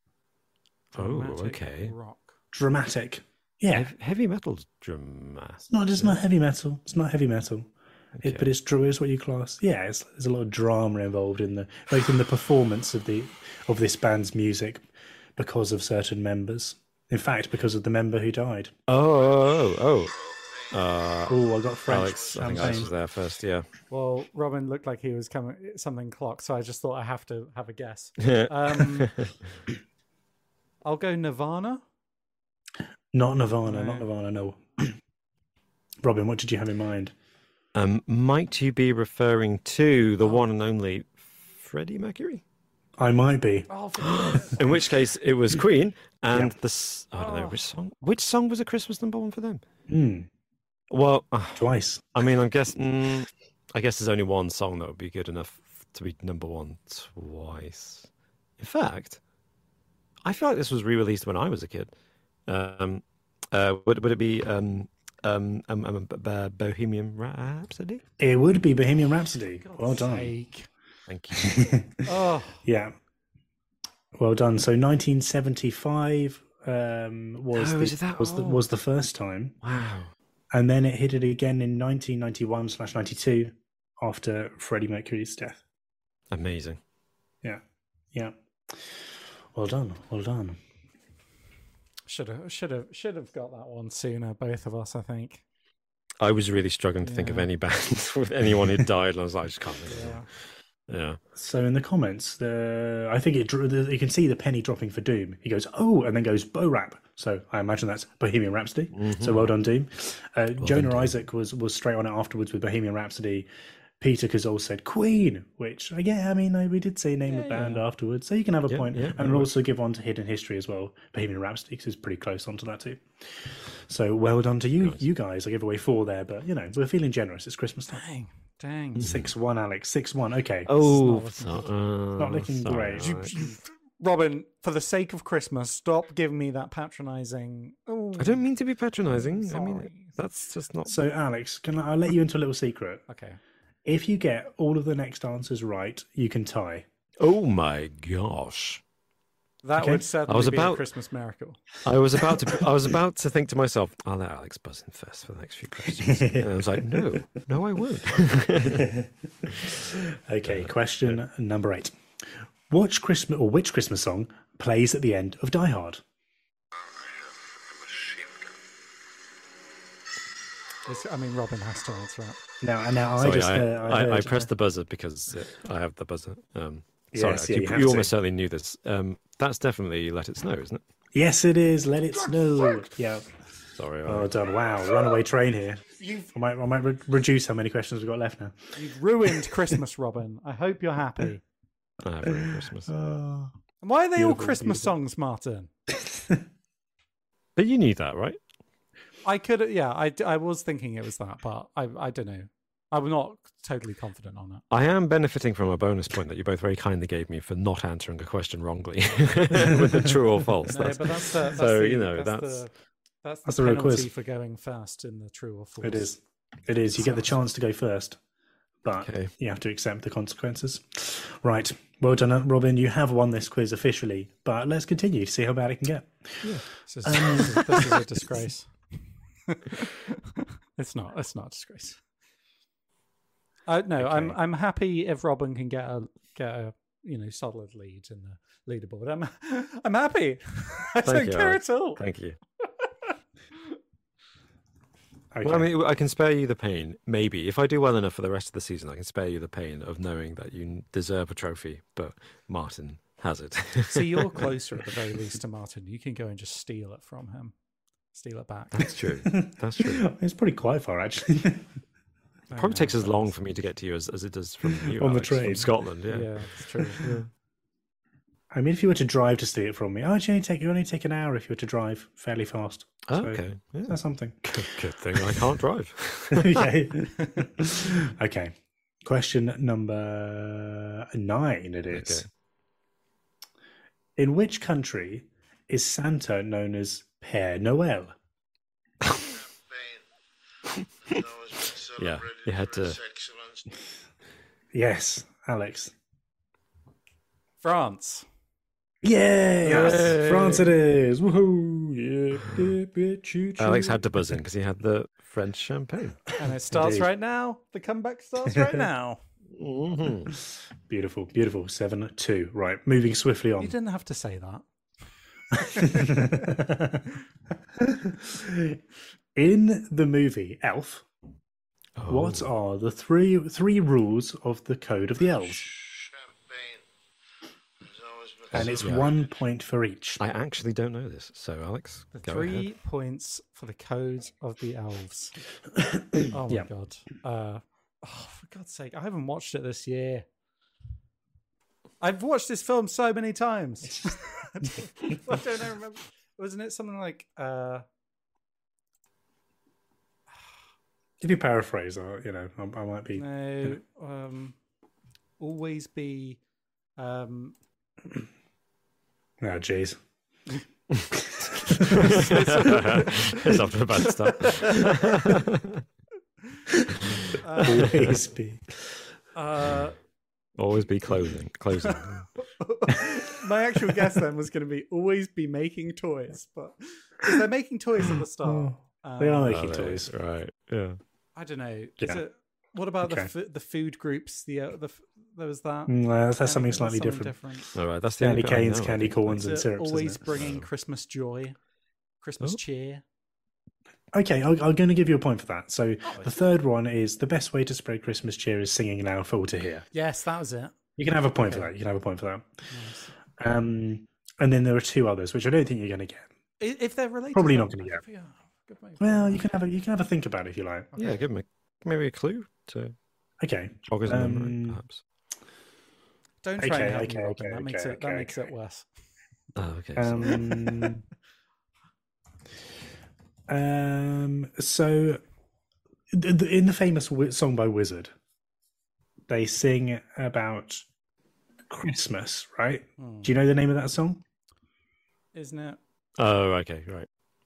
Okay. Rock. Dramatic. Yeah. Heavy metal's dramatic. It's not heavy metal. It's not heavy metal. Okay. But it's true. Is what you class. Yeah, there's a lot of drama involved in both in the performance of this band's music because of certain members. In fact, because of the member who died. Oh, I got French. Alex, I think Alex was there first, yeah. Well, Robin looked like he was coming something clock, so I just thought I have to have a guess. I'll go Nirvana. Not Nirvana, no. Robin, what did you have in mind? Might you be referring to the one and only Freddie Mercury? I might be. In which case, it was Queen, and I don't know which song. Which song was a Christmas number one for them? Well, twice. I mean, I guess there's only one song that would be good enough to be number one twice. In fact, I feel like this was re-released when I was a kid. Would it be Bohemian Rhapsody? It would be Bohemian Rhapsody. Well done. Thank you. Yeah. Well done. So 1975 was the first time. Wow. And then it hit it again in 1991/92 after Freddie Mercury's death. Amazing. Yeah. Well done. Should have got that one sooner, both of us, I think. I was really struggling to think of any band with anyone who died, and I was like, I just can't think of it. Yeah. So in the comments, I think you can see the penny dropping for Doom. He goes, oh, and then goes Bo Rap. So I imagine that's Bohemian Rhapsody. Mm-hmm. So well done, Doom. Jonah Isaac was straight on it afterwards with Bohemian Rhapsody. Peter Cazole said Queen, which, we did say name of band afterwards, so you can have a point. Yeah, and we'll also give one to Hidden History as well, Bohemian Rhapsody, because it's pretty close onto that too. So well done to you guys. I gave away 4 there, but, we're feeling generous. It's Christmas time. Dang. 6-1, Alex. 6-1. Okay. Oh, not looking great. Robin, for the sake of Christmas, stop giving me that patronising. Oh, I don't mean to be patronising. That's just not... So, Alex, I'll let you into a little secret. Okay. If you get all of the next answers right, you can tie. Oh my gosh. That would certainly be a Christmas miracle. I was about to think to myself, I'll let Alex buzz in first for the next few questions. And I was like, no, I won't. Okay, question number 8. Which Christmas song plays at the end of Die Hard? Robin has to answer it. Now sorry, I pressed the buzzer because I have the buzzer. You almost certainly knew this. That's definitely Let It Snow, isn't it? Yes, it is. Let It Snow. Yeah. Sorry. Well done. Wow, runaway train here. I might reduce how many questions we've got left now. You've ruined Christmas, Robin. I hope you're happy. I have ruined Christmas. Why are they all Christmas songs, Martin? But you knew that, right? I could, I was thinking it was that, but I don't know. I'm not totally confident on it. I am benefiting from a bonus point that you both very kindly gave me for not answering a question wrongly with the true or false. That's the real penalty quiz for going first in the true or false. It is. You get the chance to go first, but you have to accept the consequences. Right. Well done, Robin. You have won this quiz officially, but let's continue to see how bad it can get. Yeah. This is a disgrace. It's not a disgrace. No, okay. I'm happy if Robin can get a solid lead in the leaderboard. I'm happy. I don't care at all. Thank you. Okay. Well, I can spare you the pain. Maybe if I do well enough for the rest of the season, I can spare you the pain of knowing that you deserve a trophy, but Martin has it. So you're closer at the very least to Martin. You can go and just steal it from him. Steal it back. That's true. It's pretty quite far, actually. It probably takes as long for me to get to you as it does from you on the train from Scotland. Yeah, it's true. Yeah. I mean, if you were to drive to steal it from me, you only take an hour if you were to drive fairly fast. So okay, that's something. Good thing I can't drive. Okay. Question number 9. It is. Okay. In which country is Santa known as Père Noël? Yeah, you had to. Yes, Alex. France. Yes, France it is. Woohoo! Yeah. Alex had to buzz in because he had the French champagne. And it starts right now. The comeback starts right now. Beautiful, beautiful. 7-2. Right, moving swiftly on. You didn't have to say that. In the movie Elf, what are the three rules of the Code of the Elves? Champagne. And it's 1 point for each. I actually don't know this, so Alex, The go 3 ahead. points for the Code of the Elves. Oh my god. For God's sake, I haven't watched it this year. I've watched this film so many times. I don't know, remember. Wasn't it something like Did you paraphrase? Or, I might be. no, always be Oh, jeez. It's off to a bad start. Always be. Always be closing. My actual guess then was going to be always be making toys, but because they're making toys at the start. They are making toys, right? Yeah. I don't know. Yeah. What about the food groups? There was that. That's something slightly different. All right, that's the Candy only bit I canes, know. candy corns, and syrups. Always isn't it? bringing Christmas joy, Christmas cheer. Okay, I'm going to give you a point for that. So the third one is the best way to spread Christmas cheer is singing loud for all to hear. Yes, that was it. You can have a point for that. You can have a point for that. Nice. And then there are two others, which I don't think you're going to get. If they're related, Probably not going to get. Yeah, good move. Well, you can have a think about it if you like. Yeah, give him maybe a clue to Okay. jog his memory, perhaps. Don't try and help okay, me, Robin. okay, That makes okay, it okay, makes it worse. Oh, okay. So in the famous song by Wizard, they sing about Christmas, right? Do you know the name of that song? Isn't it? Oh, okay, right.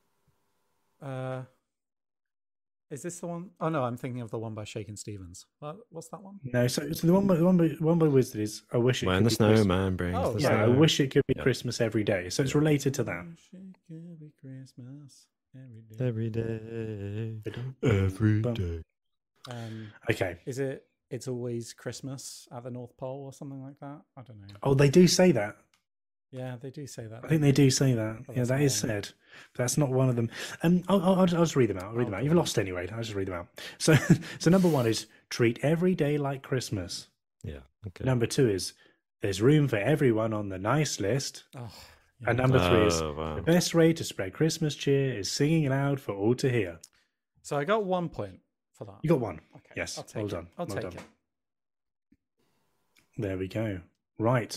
Is this the one? Oh no, I'm thinking of the one by Shakin' Stevens. What's that one? No, so the one by Wizard is "I wish it When could the be Christmas." snowman brings the Yeah, I snow. wish it could be Christmas every day. So it's related to that. Wish it could be Christmas Every every day. day. Every day. Okay. Is it? It's always Christmas at the North Pole or something like that. I don't know. Oh, they do say that. Yeah, they do say that. I think they do say that. Oh, Yeah, that's that is not one. said. But that's not one of them. I'll just read them out. I'll read them out. You've lost anyway. I'll just read them out. So, so number one is treat every day like Christmas. Yeah. Okay. Number two is there's room for everyone on the nice list. Oh, And number three is wow. the best way to spread Christmas cheer is singing loud for all to hear. so I got 1 point for that. You got one. Okay, Yes. I'll take Well it. done. I'll Well take done. it. There we go. Right.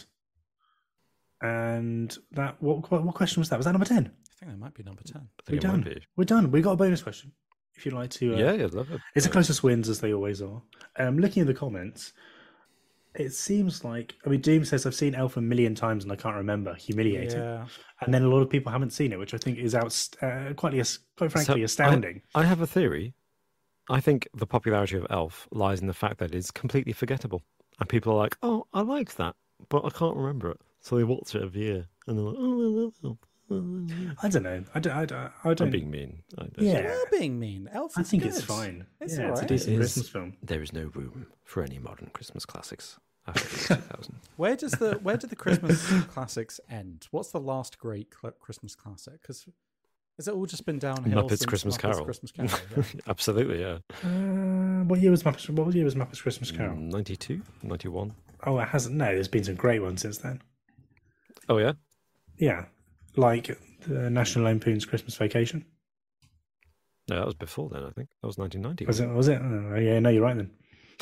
And that what question was that? Was that number 10? I think that might be number 10. I We're think it might done. be. We're done. We got a bonus question. If you'd like to. Yeah, I'd love it. It's the closest wins as they always are. Looking at the comments, it seems like Doom says I've seen Elf a million times and I can't remember. Humiliating. Yeah. And then a lot of people haven't seen it, which I think is quite frankly astounding. I have a theory. I think the popularity of Elf lies in the fact that it's completely forgettable, and people are like, "Oh, I like that, but I can't remember it." So they watch it every year, and they're like, "Oh, I love Elf." I don't know. I don't. I'm being mean. Yeah. You're being mean. Elf I is think good. it's fine. It's yeah, all it's a right. decent It is. Christmas film. There is no room for any modern Christmas classics after 2000. Where do the Christmas classics end? What's the last great Christmas classic? Because has it all just been downhill? Muppets since Christmas Carol. Christmas Carol. Yeah. Absolutely, yeah. What year was Muppets Christmas Carol? 92, 91. Oh, it hasn't. No, there's been some great ones since then. Oh yeah. Yeah, like the National Lampoon's Christmas Vacation. No, that was before then. I think that was 1990. Was it? Oh, yeah, no, you're right then.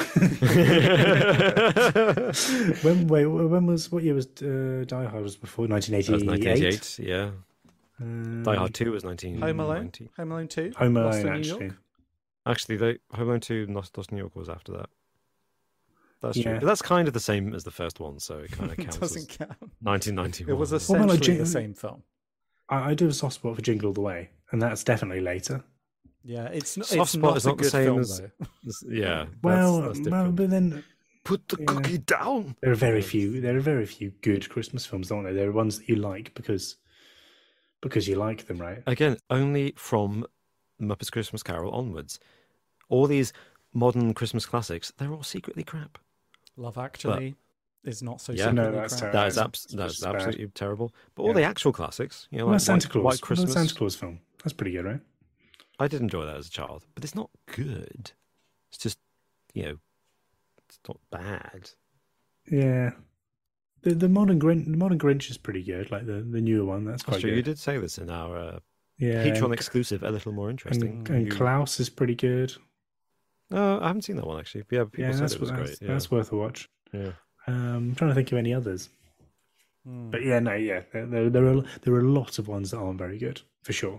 What year was Die Hard? Was before 1988? That was 1988. Yeah. Die Hard 2 was 1990. Home Alone 2. Home Lost Alone, in New actually. York? Actually, Home Alone 2, Lost in New York was after that. That's true. Yeah. But that's kind of the same as the first one, so it kind of counts It doesn't as count. 1991. It was about essentially the same film. I do a soft spot for Jingle All the Way, and that's definitely later. Yeah, it's not. Soft It's Spot not is a not the good same film, as- though. Yeah. Well, that's different. but then Put the cookie down. there are very few. There are very few good Christmas films, aren't there? There are ones that you like because you like them, right? Again, only from Muppets Christmas Carol onwards. All these modern Christmas classics, they're all secretly crap. Love Actually. is not so. Yeah, no, that's crap. That's absolutely terrible. But all the actual classics, you know, well, like Santa Claus, White Christmas. the Santa Claus film, that's pretty good, right? I did enjoy that as a child, but it's not good. It's just, you know, it's not bad. Yeah. The modern Grinch is pretty good, like the newer one. That's quite good. You did say this in our yeah, Patreon exclusive, A Little More Interesting. And Klaus is pretty good. No, I haven't seen that one actually. Yeah, people said it was great. Yeah. That's worth a watch. Yeah. I'm trying to think of any others. But yeah, no, yeah, there are a lot of ones that aren't very good for sure.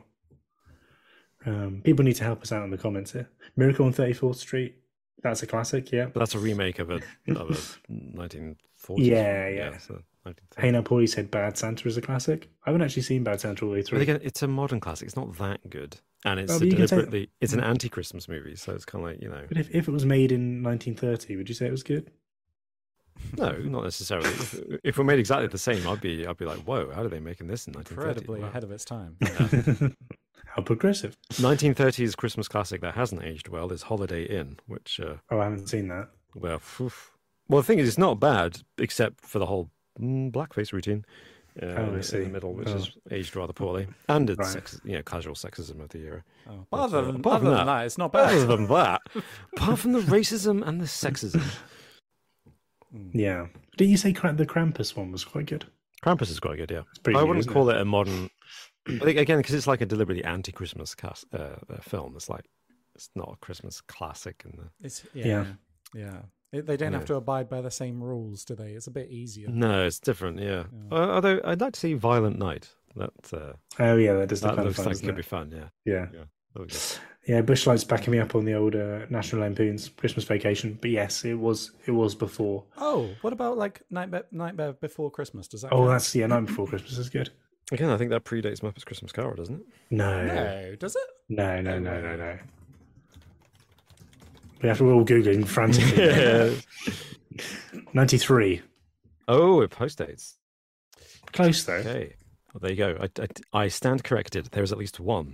People need to help us out in the comments here. Miracle on 34th Street, that's a classic, yeah. But that's a remake of a 1940s. Yeah. So Hey Now Paulie said Bad Santa is a classic. I haven't actually seen Bad Santa all the way through. But again, it's a modern classic. It's not that good, and it's deliberately it's an anti-Christmas movie, so it's kind of like, you know. But if it was made in 1930, would you say it was good? No, not necessarily. If we're made exactly the same, I'd be like, whoa, how are they making this in 1930? Incredibly ahead of its time. How progressive. 1930s Christmas classic that hasn't aged well is Holiday Inn, which I haven't seen that. Well, the thing is, it's not bad except for the whole blackface routine I see. in the middle, which has aged rather poorly, and it's casual sexism of the era. Other than that, it's not bad. Other than that, apart from the racism and the sexism. Yeah. Didn't you say the Krampus one was quite good? Krampus is quite good, yeah. I wouldn't call it a modern. Again, because it's like a deliberately anti-Christmas film. It's like it's not a Christmas classic, yeah. They don't have to abide by the same rules, do they? It's a bit easier. No, it's different. Yeah. Although I'd like to see Violent Night. That that does look kind of fun. Like it could be fun. Yeah. Yeah, Bushlight's backing me up on the old National Lampoon's Christmas Vacation. But yes, it was before. Oh, what about like Nightmare Before Christmas? Does that? Oh, that's Night Before Christmas is good. Again, I think that predates Muppets Christmas Carol, doesn't it? No, does it? No. We have to all Googling frantically. 93. Oh, it postdates. Close though. Okay. Well, there you go. I stand corrected. There's at least one.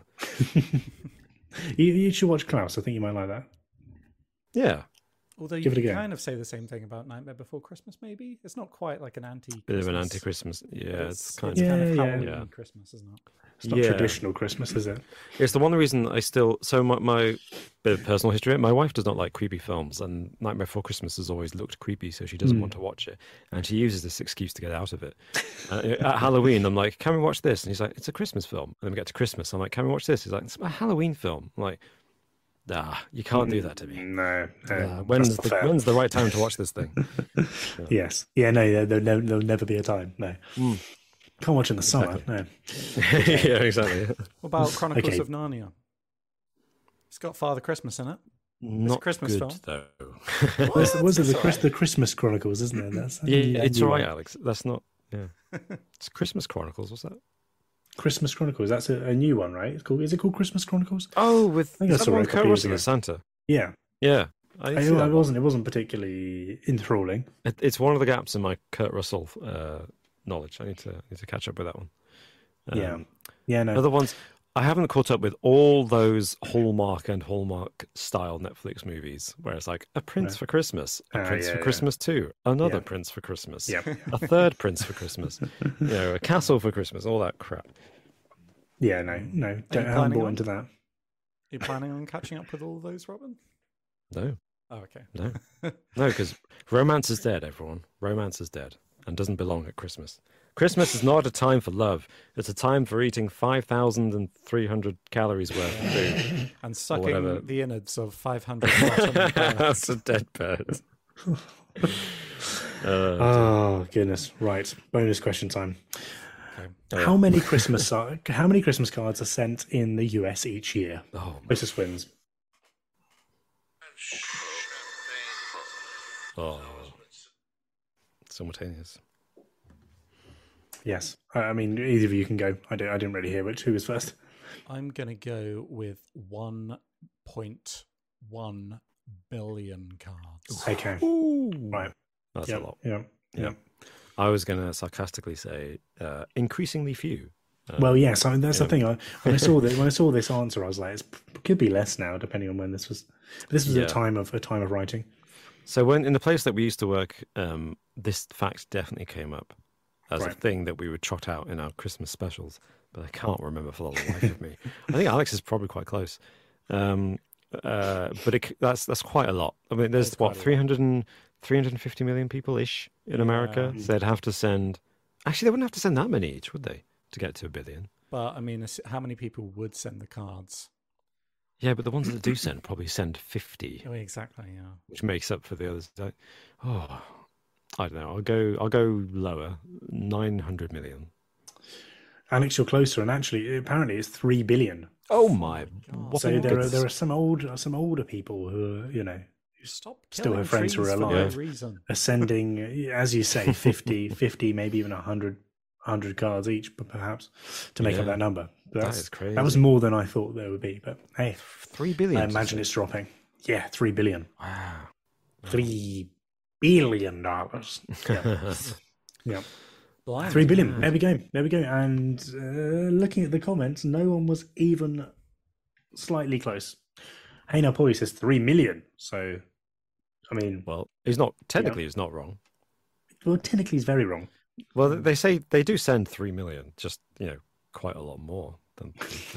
You should watch Klaus. I think you might like that. Yeah. Although you can kind of say the same thing about Nightmare Before Christmas, maybe. It's not quite like an anti-Christmas. Bit of an anti-Christmas. Yeah, it's kind of Halloween Christmas, isn't it? It's not traditional Christmas, is it? It's the one reason I still... So my bit of personal history, my wife does not like creepy films, and Nightmare Before Christmas has always looked creepy, so she doesn't want to watch it. And she uses this excuse to get out of it. At Halloween, I'm like, can we watch this? And he's like, it's a Christmas film. And then we get to Christmas, I'm like, can we watch this? He's like, it's a Halloween film. I'm like... you can't do that to me. No. When's the right time to watch this thing? Yes. Yeah, no, there'll never be a time. No. Can't watch in the summer. No. Yeah, exactly. What about Chronicles of Narnia? It's got Father Christmas in it. It's a Christmas film. Though. Was it the Christmas Chronicles, isn't it? It's all right, Alex. That's not... Yeah. It's Christmas Chronicles, what's that? Christmas Chronicles. That's a new one, right? Is it called Christmas Chronicles? Oh, with Kurt Russell as Santa. Yeah. Yeah. It wasn't particularly enthralling. It's one of the gaps in my Kurt Russell knowledge. I need to catch up with that one. No. Other ones, I haven't caught up with all those Hallmark and Hallmark style Netflix movies where it's like a Prince for Christmas, a Prince for Christmas 2, another Prince for Christmas, a third Prince for Christmas, a castle for Christmas, all that crap. Yeah, no, don't haven't bought into that. Are you planning on catching up with all of those, Robin? No. Oh, okay. No, because romance is dead, everyone. Romance is dead and doesn't belong at Christmas. Christmas is not a time for love. It's a time for eating 5,300 calories worth of food. And sucking the innards of 500 birds. That's a dead bird. Oh, goodness. Right. Bonus question time. Okay. How many Christmas cards are sent in the US each year? Oh, Mrs. Wins. Oh. Simultaneous. Yes. I mean, either of you can go. I didn't really hear who was first. I'm going to go with 1.1 billion cards. Okay. Ooh. Right. That's a lot. Yeah. I was going to sarcastically say increasingly few. Well, yes, I mean that's the thing. When I saw this answer, I was like, it could be less now, depending on when this was. This was a time of writing. So when in the place that we used to work, this fact definitely came up as a thing that we would trot out in our Christmas specials, but I can't remember for the life of me. I think Alex is probably quite close, but that's quite a lot. I mean, there's 350 million people ish in America, so they'd have to send. Actually, they wouldn't have to send that many each, would they, to get to 1 billion? But I mean, how many people would send the cards? Yeah, but the ones that do send probably send 50. Oh, exactly. Yeah, which makes up for the others. I don't know. I'll go lower. 900 million. Alex, you're closer, and actually, apparently, it's 3 billion. Oh my! So there are some older people who are, still have friends who are alive, ascending, as you say, 50, maybe even 100 cards each, perhaps, to make up that number. That is crazy. That was more than I thought there would be. But hey, 3 billion. I imagine it's dropping. Yeah, 3 billion. Wow. $3 billion. Yeah. Yeah. Blind. 3 billion. There we go. And looking at the comments, no one was even slightly close. Hey Now Paulie says 3 million. So, I mean, well, he's not technically. He's not wrong. Well, technically, he's very wrong. Well, they say they do send 3 million. Just quite a lot more than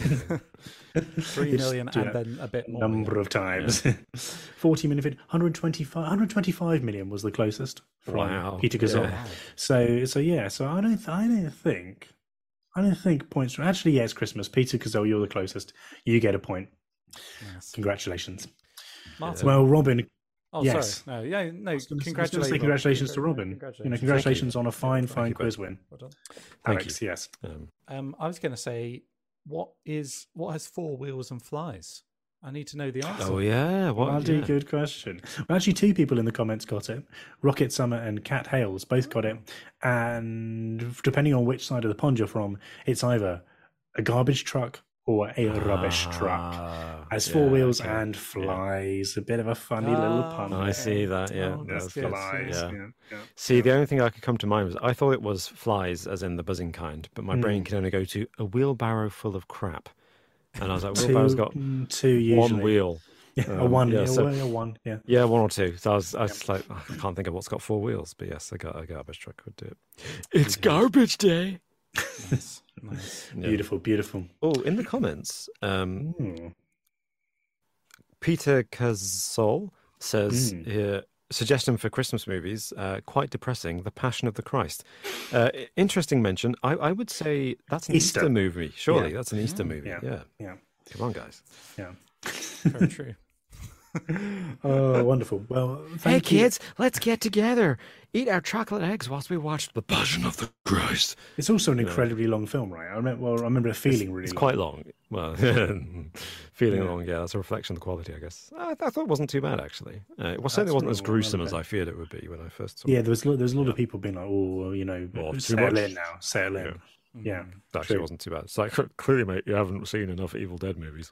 3 million, and then a bit more. Number of times. 40 million. 125 million was the closest from Peter Gazelle. Yeah. So I don't think points. Actually, it's Christmas. Peter Gazelle, you're the closest. You get a point. Yes. Congratulations, Martin. Well, Robin. Oh, yes. Sorry. No. Congratulations to Robin. Congratulations on a fine quiz win. Well done. Alex, yes. I was going to say, what has 4 wheels and flies? I need to know the answer. Oh yeah, Good question. Well, actually, 2 people in the comments got it. Rocket Summer and Cat Hales both got it. And depending on which side of the pond you're from, it's either a garbage truck or a rubbish truck. Has 4 wheels and flies. A bit of a funny little pun. I see that, yeah. That's flies. Yeah. See, the only thing I could come to mind was I thought it was flies, as in the buzzing kind, but my brain can only go to a wheelbarrow full of crap. And I was like, wheelbarrow's got 2 usually. 1 wheel. Yeah, a 1. One. Yeah. Yeah, 1 or 2. So I was like, I can't think of what's got 4 wheels, but yes, a garbage truck would do it. It's garbage day. Nice. Yeah. Beautiful. Oh, in the comments, Peter Cazol says here, suggestion for Christmas movies, quite depressing, The Passion of the Christ. Interesting mention. I would say that's an Easter movie. Surely that's an Easter movie. Yeah. Come on, guys. Yeah. Very true. Oh, wonderful. Well, hey, kids, let's get together. Eat our chocolate eggs whilst we watch The Passion of the Christ. It's also an incredibly long film, right? I remember it feeling really it's long. Quite long. Well, feeling long, yeah. That's a reflection of the quality, I guess. I thought it wasn't too bad, actually. It certainly wasn't as gruesome as I feared it would be when I first saw it. Yeah, there was a lot of people being like, settle in now. Settle in. Yeah. That actually wasn't too bad. It's like, clearly, mate, you haven't seen enough Evil Dead movies.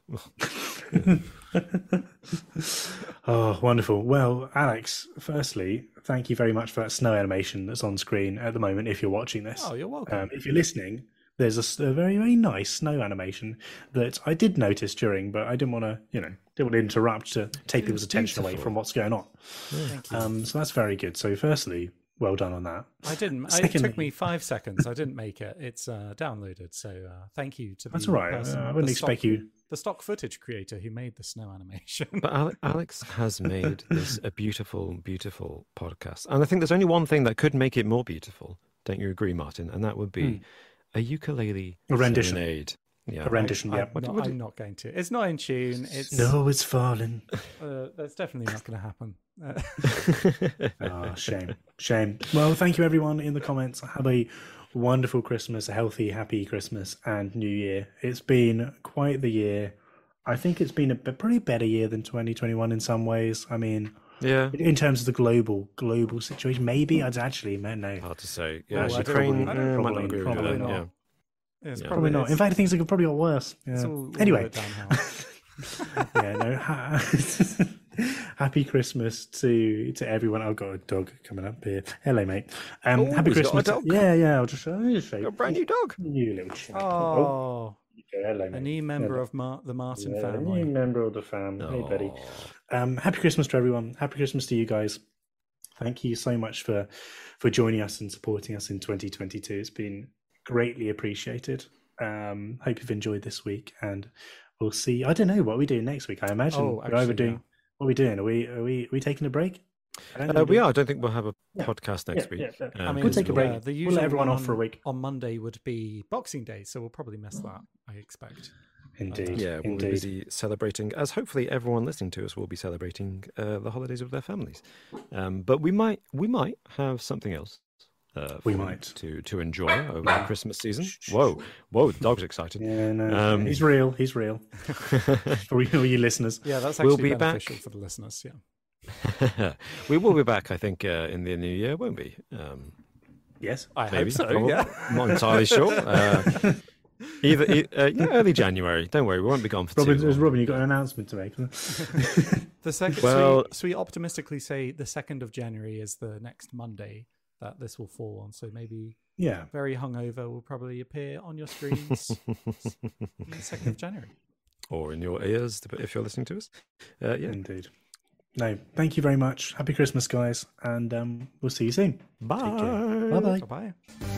Oh, wonderful. Well, Alex, firstly, thank you very much for that snow animation that's on screen at the moment if you're watching this. Oh, you're welcome. If you're listening, there's a very, very nice snow animation that I did notice during, but I didn't want to interrupt to take people's attention away from what's going on. Thank you. So that's very good. So firstly, well done on that. I didn't. Secondly, it took me 5 seconds. I didn't make it. It's downloaded. So thank you to that's all right. I wouldn't expect you. The stock footage creator who made the snow animation. But Alex has made this a beautiful, beautiful podcast. And I think there's only one thing that could make it more beautiful. Don't you agree, Martin? And that would be a ukulele rendition. Serenade. Yeah. A rendition, I'm not going to. It's not in tune. Snow is falling. That's definitely not going to happen. Oh, shame. Well, thank you everyone in the comments. Have a wonderful Christmas, a healthy, happy Christmas and New Year. It's been quite the year. I think it's been a pretty better year than 2021 in some ways. I mean, yeah, in terms of the global situation, maybe I'd actually no. Hard to say. Yeah, Ukraine. Probably not. Yeah. It's probably not. In fact, things have probably got worse. Yeah. Anyway. Happy Christmas to everyone. I've got a dog coming up here. Hello, mate. Happy he's Christmas. got a dog? Yeah. I'll just show you. A brand new dog. You little chap. Oh. Hello, mate. A new member of the Martin family. A new member of the family. Hey, buddy. Happy Christmas to everyone. Happy Christmas to you guys. Thank you so much for joining us and supporting us in 2022. It's been greatly appreciated. Hope you've enjoyed this week, and we'll see. I don't know what we do next week. I imagine we're either doing. What are we doing? Are we taking a break? We are. I don't think we'll have a podcast next week. I mean, we'll take a break. The we'll let everyone off for a week. On Monday would be Boxing Day, so we'll probably miss that, I expect. Indeed. We'll be busy celebrating, as hopefully everyone listening to us will be celebrating the holidays with their families. But we might have something else. We might to enjoy over the Christmas season. Whoa, the dog's excited. Yeah, no, he's real. For you listeners, yeah, that's actually beneficial for the listeners. Yeah, we will be back. I think in the new year, won't we? Yes, I hope so. Yeah, I'm not entirely sure. Either early January. Don't worry, we won't be gone for too long. Robin, you got an announcement to make. The second. So we optimistically say the 2nd of January is the next Monday that this will fall on. So maybe very hungover will probably appear on your screens on the 2nd of January. Or in your ears if you're listening to us. Yeah. Indeed. No, thank you very much. Happy Christmas, guys. And we'll see you soon. Bye. Bye-bye. Bye-bye.